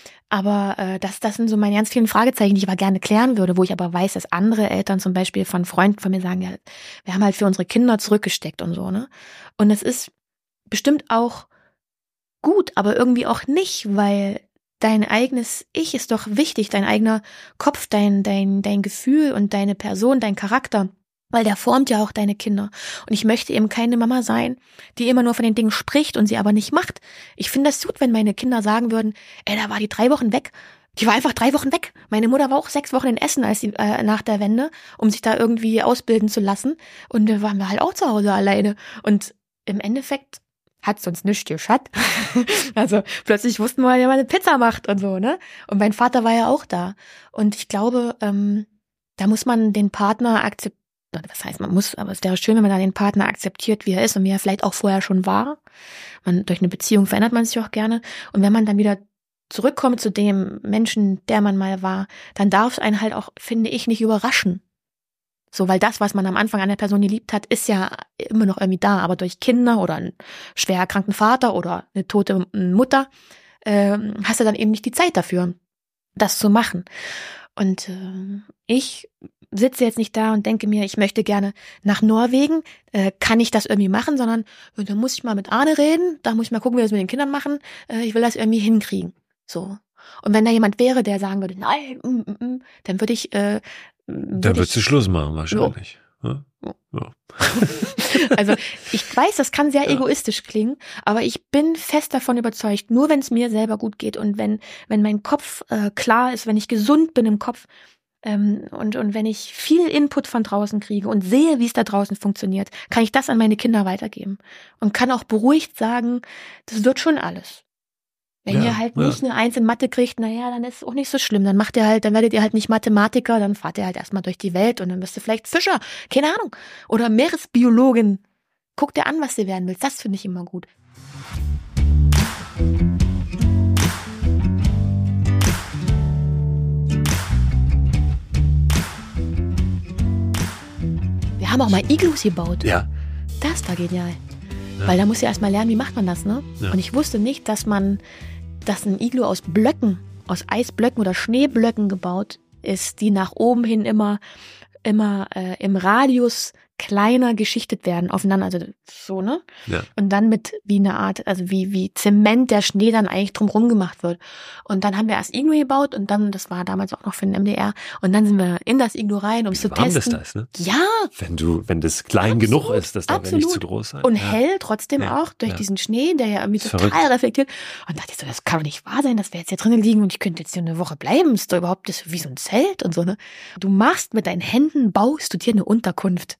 Aber das sind so meine ganz vielen Fragezeichen, die ich aber gerne klären würde, wo ich aber weiß, dass andere Eltern zum Beispiel von Freunden von mir sagen, ja, wir haben halt für unsere Kinder zurückgesteckt und so, ne? Und das ist bestimmt auch gut, aber irgendwie auch nicht, weil dein eigenes Ich ist doch wichtig, dein eigener Kopf, dein Gefühl und deine Person, dein Charakter. Weil der formt ja auch deine Kinder. Und ich möchte eben keine Mama sein, die immer nur von den Dingen spricht und sie aber nicht macht. Ich finde das gut, wenn meine Kinder sagen würden, da war die 3 Wochen weg. Die war einfach 3 Wochen weg. Meine Mutter war auch 6 Wochen in Essen als nach der Wende, um sich da irgendwie ausbilden zu lassen. Und da waren wir halt auch zu Hause alleine. Und im Endeffekt hat sonst nichts geschafft. Also plötzlich wussten wir, wie man eine Pizza macht und so, ne? Und mein Vater war ja auch da. Und ich glaube, da muss man den Partner akzeptieren. Was heißt, man muss, aber es wäre schön, wenn man dann den Partner akzeptiert, wie er ist und wie er vielleicht auch vorher schon war. Durch eine Beziehung verändert man sich auch gerne. Und wenn man dann wieder zurückkommt zu dem Menschen, der man mal war, dann darf es einen halt auch, finde ich, nicht überraschen. So, weil das, was man am Anfang an der Person geliebt hat, ist ja immer noch irgendwie da. Aber durch Kinder oder einen schwer erkrankten Vater oder eine tote Mutter hast du dann eben nicht die Zeit dafür, das zu machen. Und ich sitze jetzt nicht da und denke mir, ich möchte gerne nach Norwegen, kann ich das irgendwie machen, sondern da muss ich mal mit Arne reden, da muss ich mal gucken, wie wir das mit den Kindern machen, ich will das irgendwie hinkriegen. So. Und wenn da jemand wäre, der sagen würde, nein, dann würde ich... dann würdest du Schluss machen wahrscheinlich. Ja. Ja. Also ich weiß, das kann sehr egoistisch klingen, aber ich bin fest davon überzeugt, nur wenn es mir selber gut geht und wenn mein Kopf klar ist, wenn ich gesund bin im Kopf, und wenn ich viel Input von draußen kriege und sehe, wie es da draußen funktioniert, kann ich das an meine Kinder weitergeben und kann auch beruhigt sagen, das wird schon alles. Wenn ihr halt nicht eine 1 in Mathe kriegt, dann ist es auch nicht so schlimm. Dann werdet ihr halt nicht Mathematiker, dann fahrt ihr halt erstmal durch die Welt und dann wirst du vielleicht Fischer, keine Ahnung. Oder Meeresbiologin. Guck dir an, was du werden willst. Das finde ich immer gut. Wir haben auch mal Iglus gebaut. Ja. Das war genial. Ja. Weil da musst du erst mal lernen, wie macht man das, ne? Ja. Und ich wusste nicht, dass ein Iglu aus Eisblöcken oder Schneeblöcken gebaut ist, die nach oben hin immer im Radius kleiner geschichtet werden aufeinander, also so, ne? Ja. Und dann mit wie eine Art, also wie Zement der Schnee dann eigentlich drumherum gemacht wird. Und dann haben wir erst Iglu gebaut und dann, das war damals auch noch für den MDR, und dann sind wir in das Iglu rein, um es zu testen. Das, ne? Ja. Wenn das klein genug ist, das darf ja nicht zu groß sein. Und hell trotzdem auch durch diesen Schnee, der ja irgendwie total reflektiert. Und dachte ich so, das kann doch nicht wahr sein, dass wir jetzt hier drinnen liegen und ich könnte jetzt hier eine Woche bleiben. Ist doch überhaupt das wie so ein Zelt und so, ne? Du machst mit deinen Händen, baust du dir eine Unterkunft.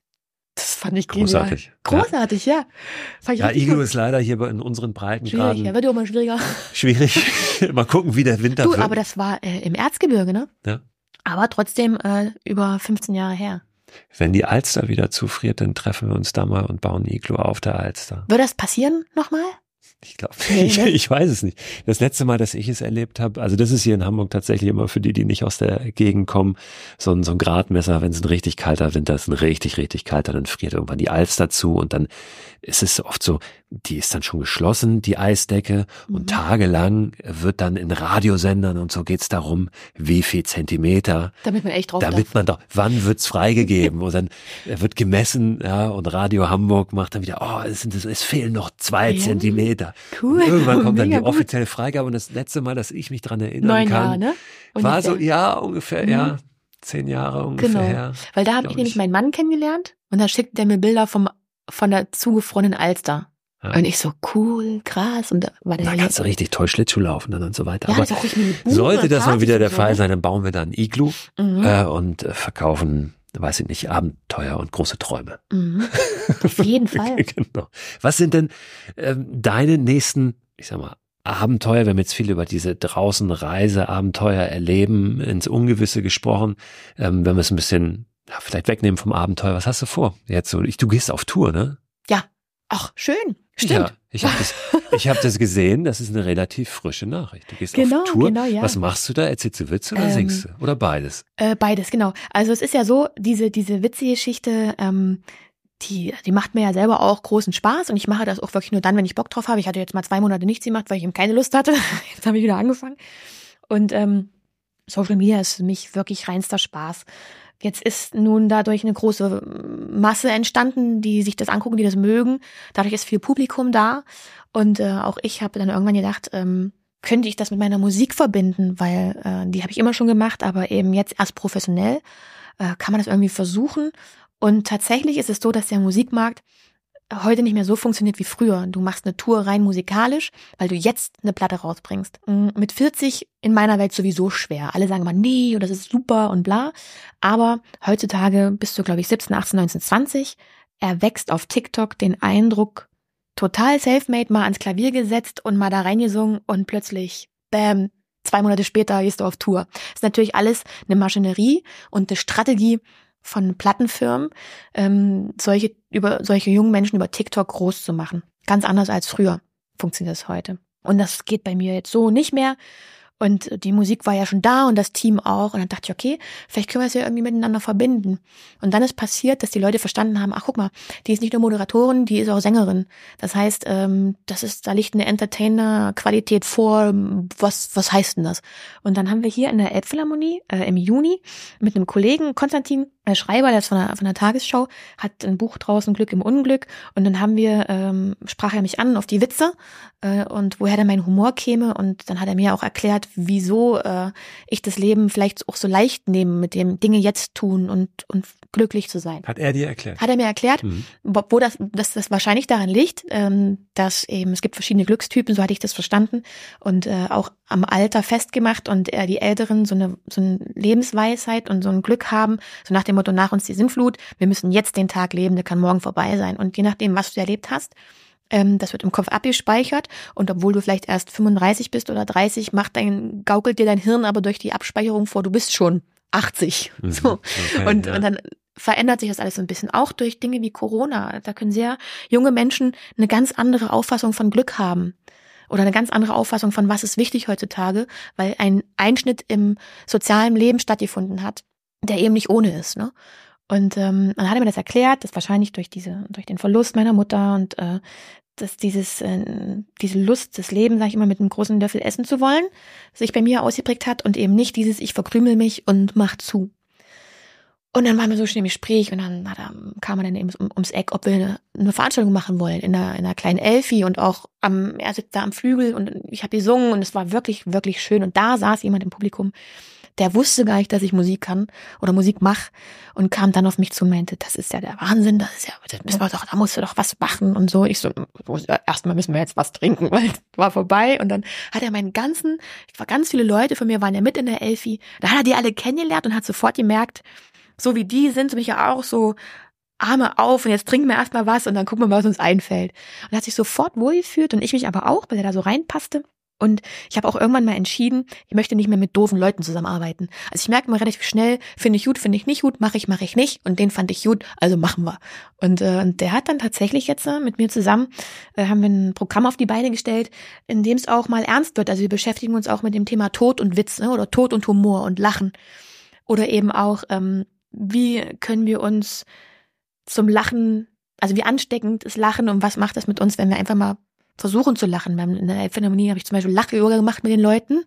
Das fand ich genial. Großartig. Großartig, ja. Ja, Iglu ist leider hier in unseren Breitengraden schwierig, wird immer schwieriger. Schwierig. Mal gucken, wie der Winter wird. Aber das war im Erzgebirge, ne? Ja. Aber trotzdem über 15 Jahre her. Wenn die Alster wieder zufriert, dann treffen wir uns da mal und bauen ein Iglu auf der Alster. Wird das passieren nochmal? Ich glaube, ich weiß es nicht. Das letzte Mal, dass ich es erlebt habe, also das ist hier in Hamburg tatsächlich immer für die nicht aus der Gegend kommen, so ein Gradmesser, wenn es ein richtig kalter Winter ist, ein richtig, richtig kalter, dann friert irgendwann die Alster zu und dann ist es oft so, die ist dann schon geschlossen, die Eisdecke, und tagelang wird dann in Radiosendern und so geht's darum, wie viel Zentimeter. Damit man echt drauf darf. Damit man doch, wann wird's freigegeben? Und dann wird gemessen, ja, und Radio Hamburg macht dann wieder, es fehlen noch 2 Zentimeter. Cool. Und irgendwann kommt dann die Mega offizielle Freigabe, und das letzte Mal, dass ich mich dran erinnern 9 kann, Jahre, ne? war so, ungefähr, 10 Jahre ungefähr her. Weil da habe ich nämlich meinen Mann kennengelernt und da schickt der mir Bilder von der zugefrorenen Alster. Ja. Und ich so, cool, krass. Und da kannst du richtig toll Schlittschuh laufen dann und so weiter. Ja, aber das auch eine Bude, sollte das mal wieder der so, Fall sein, dann bauen wir da ein Iglu und verkaufen, weiß ich nicht, Abenteuer und große Träume. Auf jeden Fall. Genau. Was sind denn deine nächsten, ich sag mal, Abenteuer? Wir haben jetzt viel über diese draußen Reiseabenteuer erleben, ins Ungewisse gesprochen. Wenn wir es ein bisschen vielleicht wegnehmen vom Abenteuer, was hast du vor? Jetzt so, du gehst auf Tour, ne? Ja. Ach, schön. Stimmt. Ja, ich hab das gesehen, das ist eine relativ frische Nachricht. Du gehst auf Tour. Genau, ja. Was machst du da? Erzählst du Witze oder singst du? Oder beides? Beides, genau. Also es ist ja so, diese Witze-Geschichte, die macht mir ja selber auch großen Spaß und ich mache das auch wirklich nur dann, wenn ich Bock drauf habe. Ich hatte jetzt mal 2 Monate nichts gemacht, weil ich eben keine Lust hatte. Jetzt habe ich wieder angefangen. Und Social Media ist für mich wirklich reinster Spaß. Jetzt ist nun dadurch eine große Masse entstanden, die sich das angucken, die das mögen. Dadurch ist viel Publikum da. Und auch ich habe dann irgendwann gedacht, könnte ich das mit meiner Musik verbinden, weil die habe ich immer schon gemacht, aber eben jetzt erst professionell. Kann man das irgendwie versuchen? Und tatsächlich ist es so, dass der Musikmarkt heute nicht mehr so funktioniert wie früher. Du machst eine Tour rein musikalisch, weil du jetzt eine Platte rausbringst. Mit 40 in meiner Welt sowieso schwer. Alle sagen mal, nee, das ist super und bla. Aber heutzutage bist du, glaube ich, 17, 18, 19, 20. Erwächst auf TikTok den Eindruck, total self-made, mal ans Klavier gesetzt und mal da reingesungen und plötzlich, bam, 2 Monate später gehst du auf Tour. Das ist natürlich alles eine Maschinerie und eine Strategie von Plattenfirmen, solche jungen Menschen über TikTok groß zu machen. Ganz anders als früher funktioniert das heute. Und das geht bei mir jetzt so nicht mehr. Und die Musik war ja schon da und das Team auch. Und dann dachte ich, okay, vielleicht können wir es ja irgendwie miteinander verbinden. Und dann ist passiert, dass die Leute verstanden haben, ach guck mal, die ist nicht nur Moderatorin, die ist auch Sängerin. Das heißt, da liegt eine Entertainer-Qualität vor. Was heißt denn das? Und dann haben wir hier in der Elbphilharmonie im Juni mit einem Kollegen, Konstantin Schreiber, der ist von der Tagesschau, hat ein Buch draußen, Glück im Unglück. Und dann haben wir, sprach er mich an auf die Witze und woher denn mein Humor käme. Und dann hat er mir auch erklärt, wieso ich das Leben vielleicht auch so leicht nehme, mit dem Dinge jetzt tun und glücklich zu sein. Hat er dir erklärt? Hat er mir erklärt, wo das wahrscheinlich daran liegt, dass eben es gibt verschiedene Glückstypen, so hatte ich das verstanden, und auch am Alter festgemacht und die Älteren so eine Lebensweisheit und so ein Glück haben, so nach dem Motto, nach uns die Sintflut, wir müssen jetzt den Tag leben, der kann morgen vorbei sein. Und je nachdem, was du erlebt hast, das wird im Kopf abgespeichert, und obwohl du vielleicht erst 35 bist oder 30, gaukelt dir dein Hirn aber durch die Abspeicherung vor, du bist schon 80. So. Okay, und dann verändert sich das alles so ein bisschen, auch durch Dinge wie Corona. Da können sehr junge Menschen eine ganz andere Auffassung von Glück haben oder eine ganz andere Auffassung von, was ist wichtig heutzutage, weil ein Einschnitt im sozialen Leben stattgefunden hat, der eben nicht ohne ist, ne? Und dann hat er mir das erklärt, dass wahrscheinlich durch den Verlust meiner Mutter und dass diese Lust, das Leben, sag ich immer, mit einem großen Löffel essen zu wollen, sich bei mir ausgeprägt hat und eben nicht dieses, ich verkrümel mich und mach zu. Und dann waren wir so schnell im Gespräch und dann kam er dann eben ums Eck, ob wir eine Veranstaltung machen wollen in einer kleinen Elfi, und auch er sitzt da am Flügel und ich habe gesungen und es war wirklich, wirklich schön. Und da saß jemand im Publikum, der wusste gar nicht, dass ich Musik kann oder Musik mache, und kam dann auf mich zu und meinte, das ist ja der Wahnsinn, da musst du doch was machen und so. Ich so, erstmal müssen wir jetzt was trinken, weil es war vorbei. Und dann hat er ganz viele Leute von mir waren ja mit in der Elfi, da hat er die alle kennengelernt und hat sofort gemerkt, so wie die sind, so bin ich ja auch so Arme auf und jetzt trinken wir erstmal was und dann gucken wir mal, was uns einfällt. Und er hat sich sofort wohlgefühlt und ich mich aber auch, weil er da so reinpasste. Und ich habe auch irgendwann mal entschieden, ich möchte nicht mehr mit doofen Leuten zusammenarbeiten. Also ich merke mal relativ schnell, finde ich gut, finde ich nicht gut, mache ich nicht. Und den fand ich gut, also machen wir. Und der hat dann tatsächlich jetzt mit mir zusammen, haben wir ein Programm auf die Beine gestellt, in dem es auch mal ernst wird. Also wir beschäftigen uns auch mit dem Thema Tod und Witz, ne? Oder Tod und Humor und Lachen. Oder eben auch, wie können wir uns zum Lachen, also wie ansteckend ist Lachen und was macht das mit uns, wenn wir einfach mal versuchen zu lachen. In der Elbphilharmonie habe ich zum Beispiel Lach-Yoga gemacht mit den Leuten.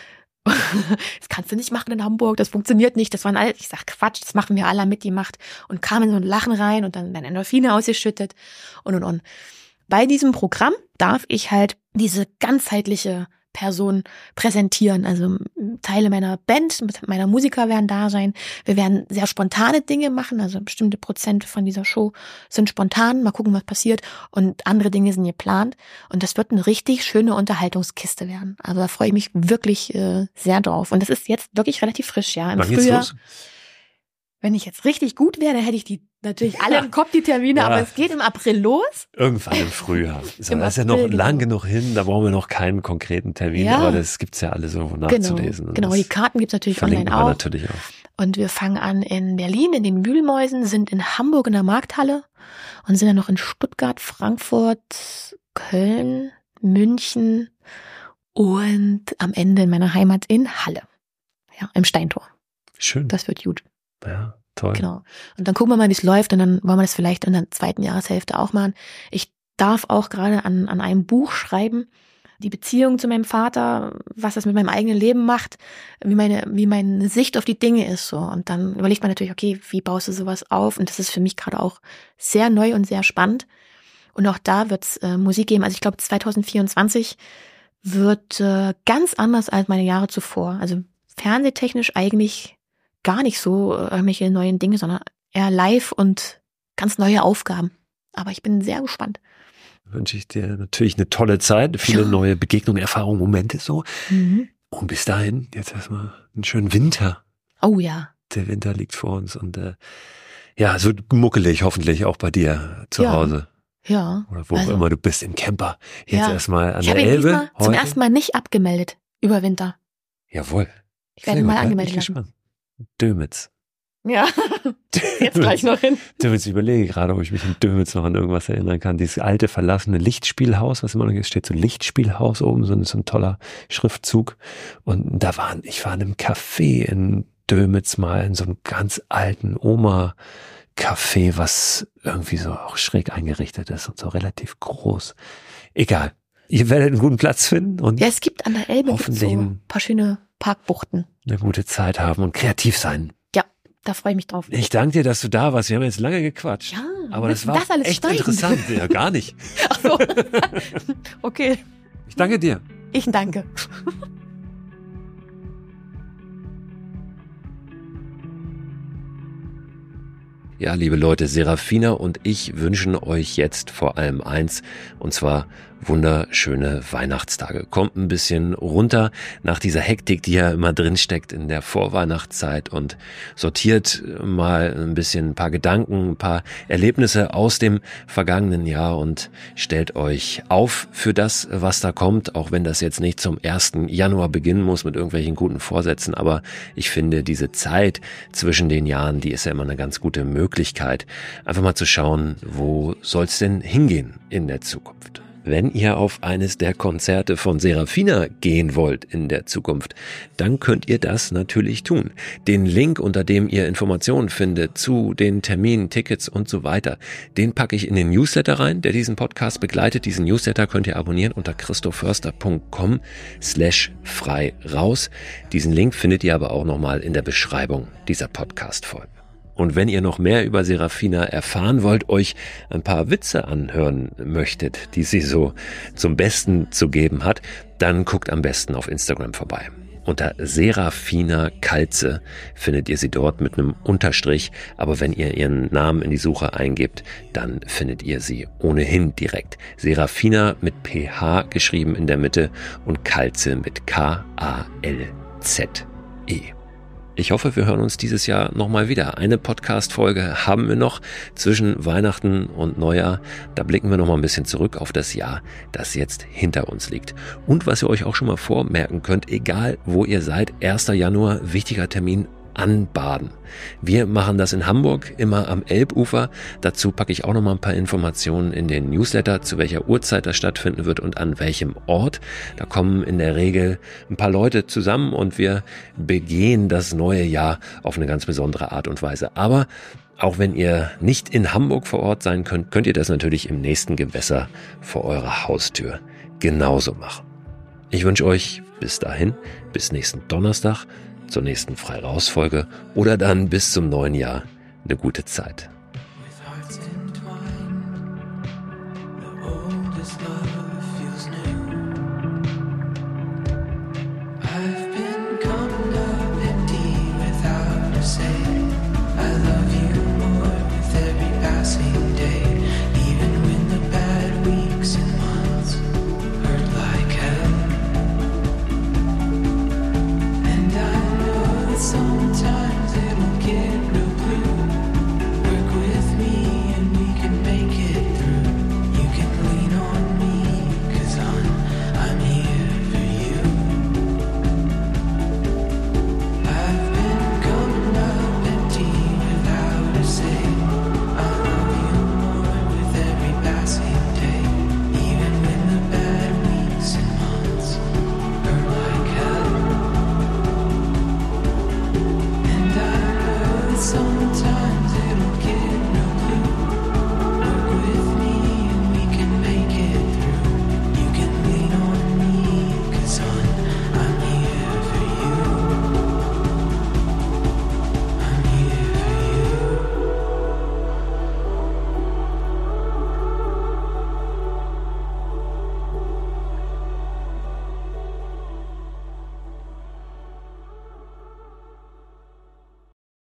Das kannst du nicht machen in Hamburg, das funktioniert nicht. Das waren alle, ich sag Quatsch, das machen wir alle mitgemacht und kamen in so ein Lachen rein und dann Endorphine ausgeschüttet und. Bei diesem Programm darf ich halt diese ganzheitliche Person präsentieren. Also Teile meiner Band, meiner Musiker werden da sein. Wir werden sehr spontane Dinge machen, also bestimmte Prozent von dieser Show sind spontan. Mal gucken, was passiert. Und andere Dinge sind geplant. Und das wird eine richtig schöne Unterhaltungskiste werden. Also da freue ich mich wirklich sehr drauf. Und das ist jetzt wirklich relativ frisch, ja. Im Frühjahr. Wenn ich jetzt richtig gut wäre, dann hätte ich die natürlich alle im Kopf, die Termine, aber es geht im April los. Irgendwann im Frühjahr. So, das ist ja noch lang genug hin, da brauchen wir noch keinen konkreten Termin, aber das gibt's ja alles so nachzulesen. Genau, die Karten gibt's natürlich online auch. Natürlich auch. Und wir fangen an in Berlin, in den Wühlmäusen, sind in Hamburg in der Markthalle und sind dann noch in Stuttgart, Frankfurt, Köln, München und am Ende in meiner Heimat in Halle. Ja, im Steintor. Schön. Das wird gut. Ja, toll. Genau. Und dann gucken wir mal, wie es läuft und dann wollen wir das vielleicht in der zweiten Jahreshälfte auch machen. Ich darf auch gerade an einem Buch schreiben, die Beziehung zu meinem Vater, was das mit meinem eigenen Leben macht, wie meine Sicht auf die Dinge ist so. Und dann überlegt man natürlich, okay, wie baust du sowas auf? Und das ist für mich gerade auch sehr neu und sehr spannend. Und auch da wird es Musik geben. Also ich glaube 2024 wird ganz anders als meine Jahre zuvor. Also fernsehtechnisch eigentlich gar nicht so irgendwelche neuen Dinge, sondern eher live und ganz neue Aufgaben. Aber ich bin sehr gespannt. Wünsche ich dir natürlich eine tolle Zeit, viele neue Begegnungen, Erfahrungen, Momente so. Mhm. Und bis dahin jetzt erstmal einen schönen Winter. Oh ja. Der Winter liegt vor uns und es wird muckelig hoffentlich auch bei dir zu Hause. Ja. Oder wo auch immer du bist, im Camper. Jetzt erstmal an der Elbe. Ich habe mich zum ersten Mal nicht abgemeldet über Winter. Jawohl. Ich werde mal angemeldet werden. Dömitz. Ja, jetzt gleich noch hin. Dömitz, ich überlege gerade, ob ich mich in Dömitz noch an irgendwas erinnern kann. Dieses alte, verlassene Lichtspielhaus, was immer noch steht, so Lichtspielhaus oben, so ein toller Schriftzug. Und ich war in einem Café in Dömitz mal, in so einem ganz alten Oma-Café, was irgendwie so auch schräg eingerichtet ist und so relativ groß. Egal. Ihr werdet einen guten Platz finden und es gibt an der Elbe hoffentlich so ein paar schöne Parkbuchten. Eine gute Zeit haben und kreativ sein. Ja, da freue ich mich drauf. Ich danke dir, dass du da warst. Wir haben jetzt lange gequatscht. Ja, aber das war echt interessant. Ja, gar nicht. Ach so. Okay. Ich danke dir. Ich danke. Ja, liebe Leute, Serafina und ich wünschen euch jetzt vor allem eins, und zwar wunderschöne Weihnachtstage. Kommt ein bisschen runter nach dieser Hektik, die ja immer drin steckt in der Vorweihnachtszeit und sortiert mal ein bisschen ein paar Gedanken, ein paar Erlebnisse aus dem vergangenen Jahr und stellt euch auf für das, was da kommt, auch wenn das jetzt nicht zum 1. Januar beginnen muss mit irgendwelchen guten Vorsätzen, aber ich finde, diese Zeit zwischen den Jahren, die ist ja immer eine ganz gute Möglichkeit, einfach mal zu schauen, wo soll's denn hingehen in der Zukunft. Wenn ihr auf eines der Konzerte von Serafina gehen wollt in der Zukunft, dann könnt ihr das natürlich tun. Den Link, unter dem ihr Informationen findet zu den Terminen, Tickets und so weiter, den packe ich in den Newsletter rein, der diesen Podcast begleitet. Diesen Newsletter könnt ihr abonnieren unter christoförster.com/frei raus. Diesen Link findet ihr aber auch nochmal in der Beschreibung dieser Podcast-Folge. Und wenn ihr noch mehr über Serafina erfahren wollt, euch ein paar Witze anhören möchtet, die sie so zum Besten zu geben hat, dann guckt am besten auf Instagram vorbei. Unter Serafina Kalze findet ihr sie dort mit einem Unterstrich, aber wenn ihr ihren Namen in die Suche eingebt, dann findet ihr sie ohnehin direkt. Serafina mit PH geschrieben in der Mitte und Kalze mit Kalze. Ich hoffe, wir hören uns dieses Jahr nochmal wieder. Eine Podcast-Folge haben wir noch zwischen Weihnachten und Neujahr. Da blicken wir nochmal ein bisschen zurück auf das Jahr, das jetzt hinter uns liegt. Und was ihr euch auch schon mal vormerken könnt, egal wo ihr seid, 1. Januar, wichtiger Termin, Anbaden. Wir machen das in Hamburg, immer am Elbufer. Dazu packe ich auch noch mal ein paar Informationen in den Newsletter, zu welcher Uhrzeit das stattfinden wird und an welchem Ort. Da kommen in der Regel ein paar Leute zusammen und wir begehen das neue Jahr auf eine ganz besondere Art und Weise. Aber auch wenn ihr nicht in Hamburg vor Ort sein könnt, könnt ihr das natürlich im nächsten Gewässer vor eurer Haustür genauso machen. Ich wünsche euch bis dahin, bis nächsten Donnerstag, zur nächsten Frei-Raus-Folge oder dann bis zum neuen Jahr eine gute Zeit.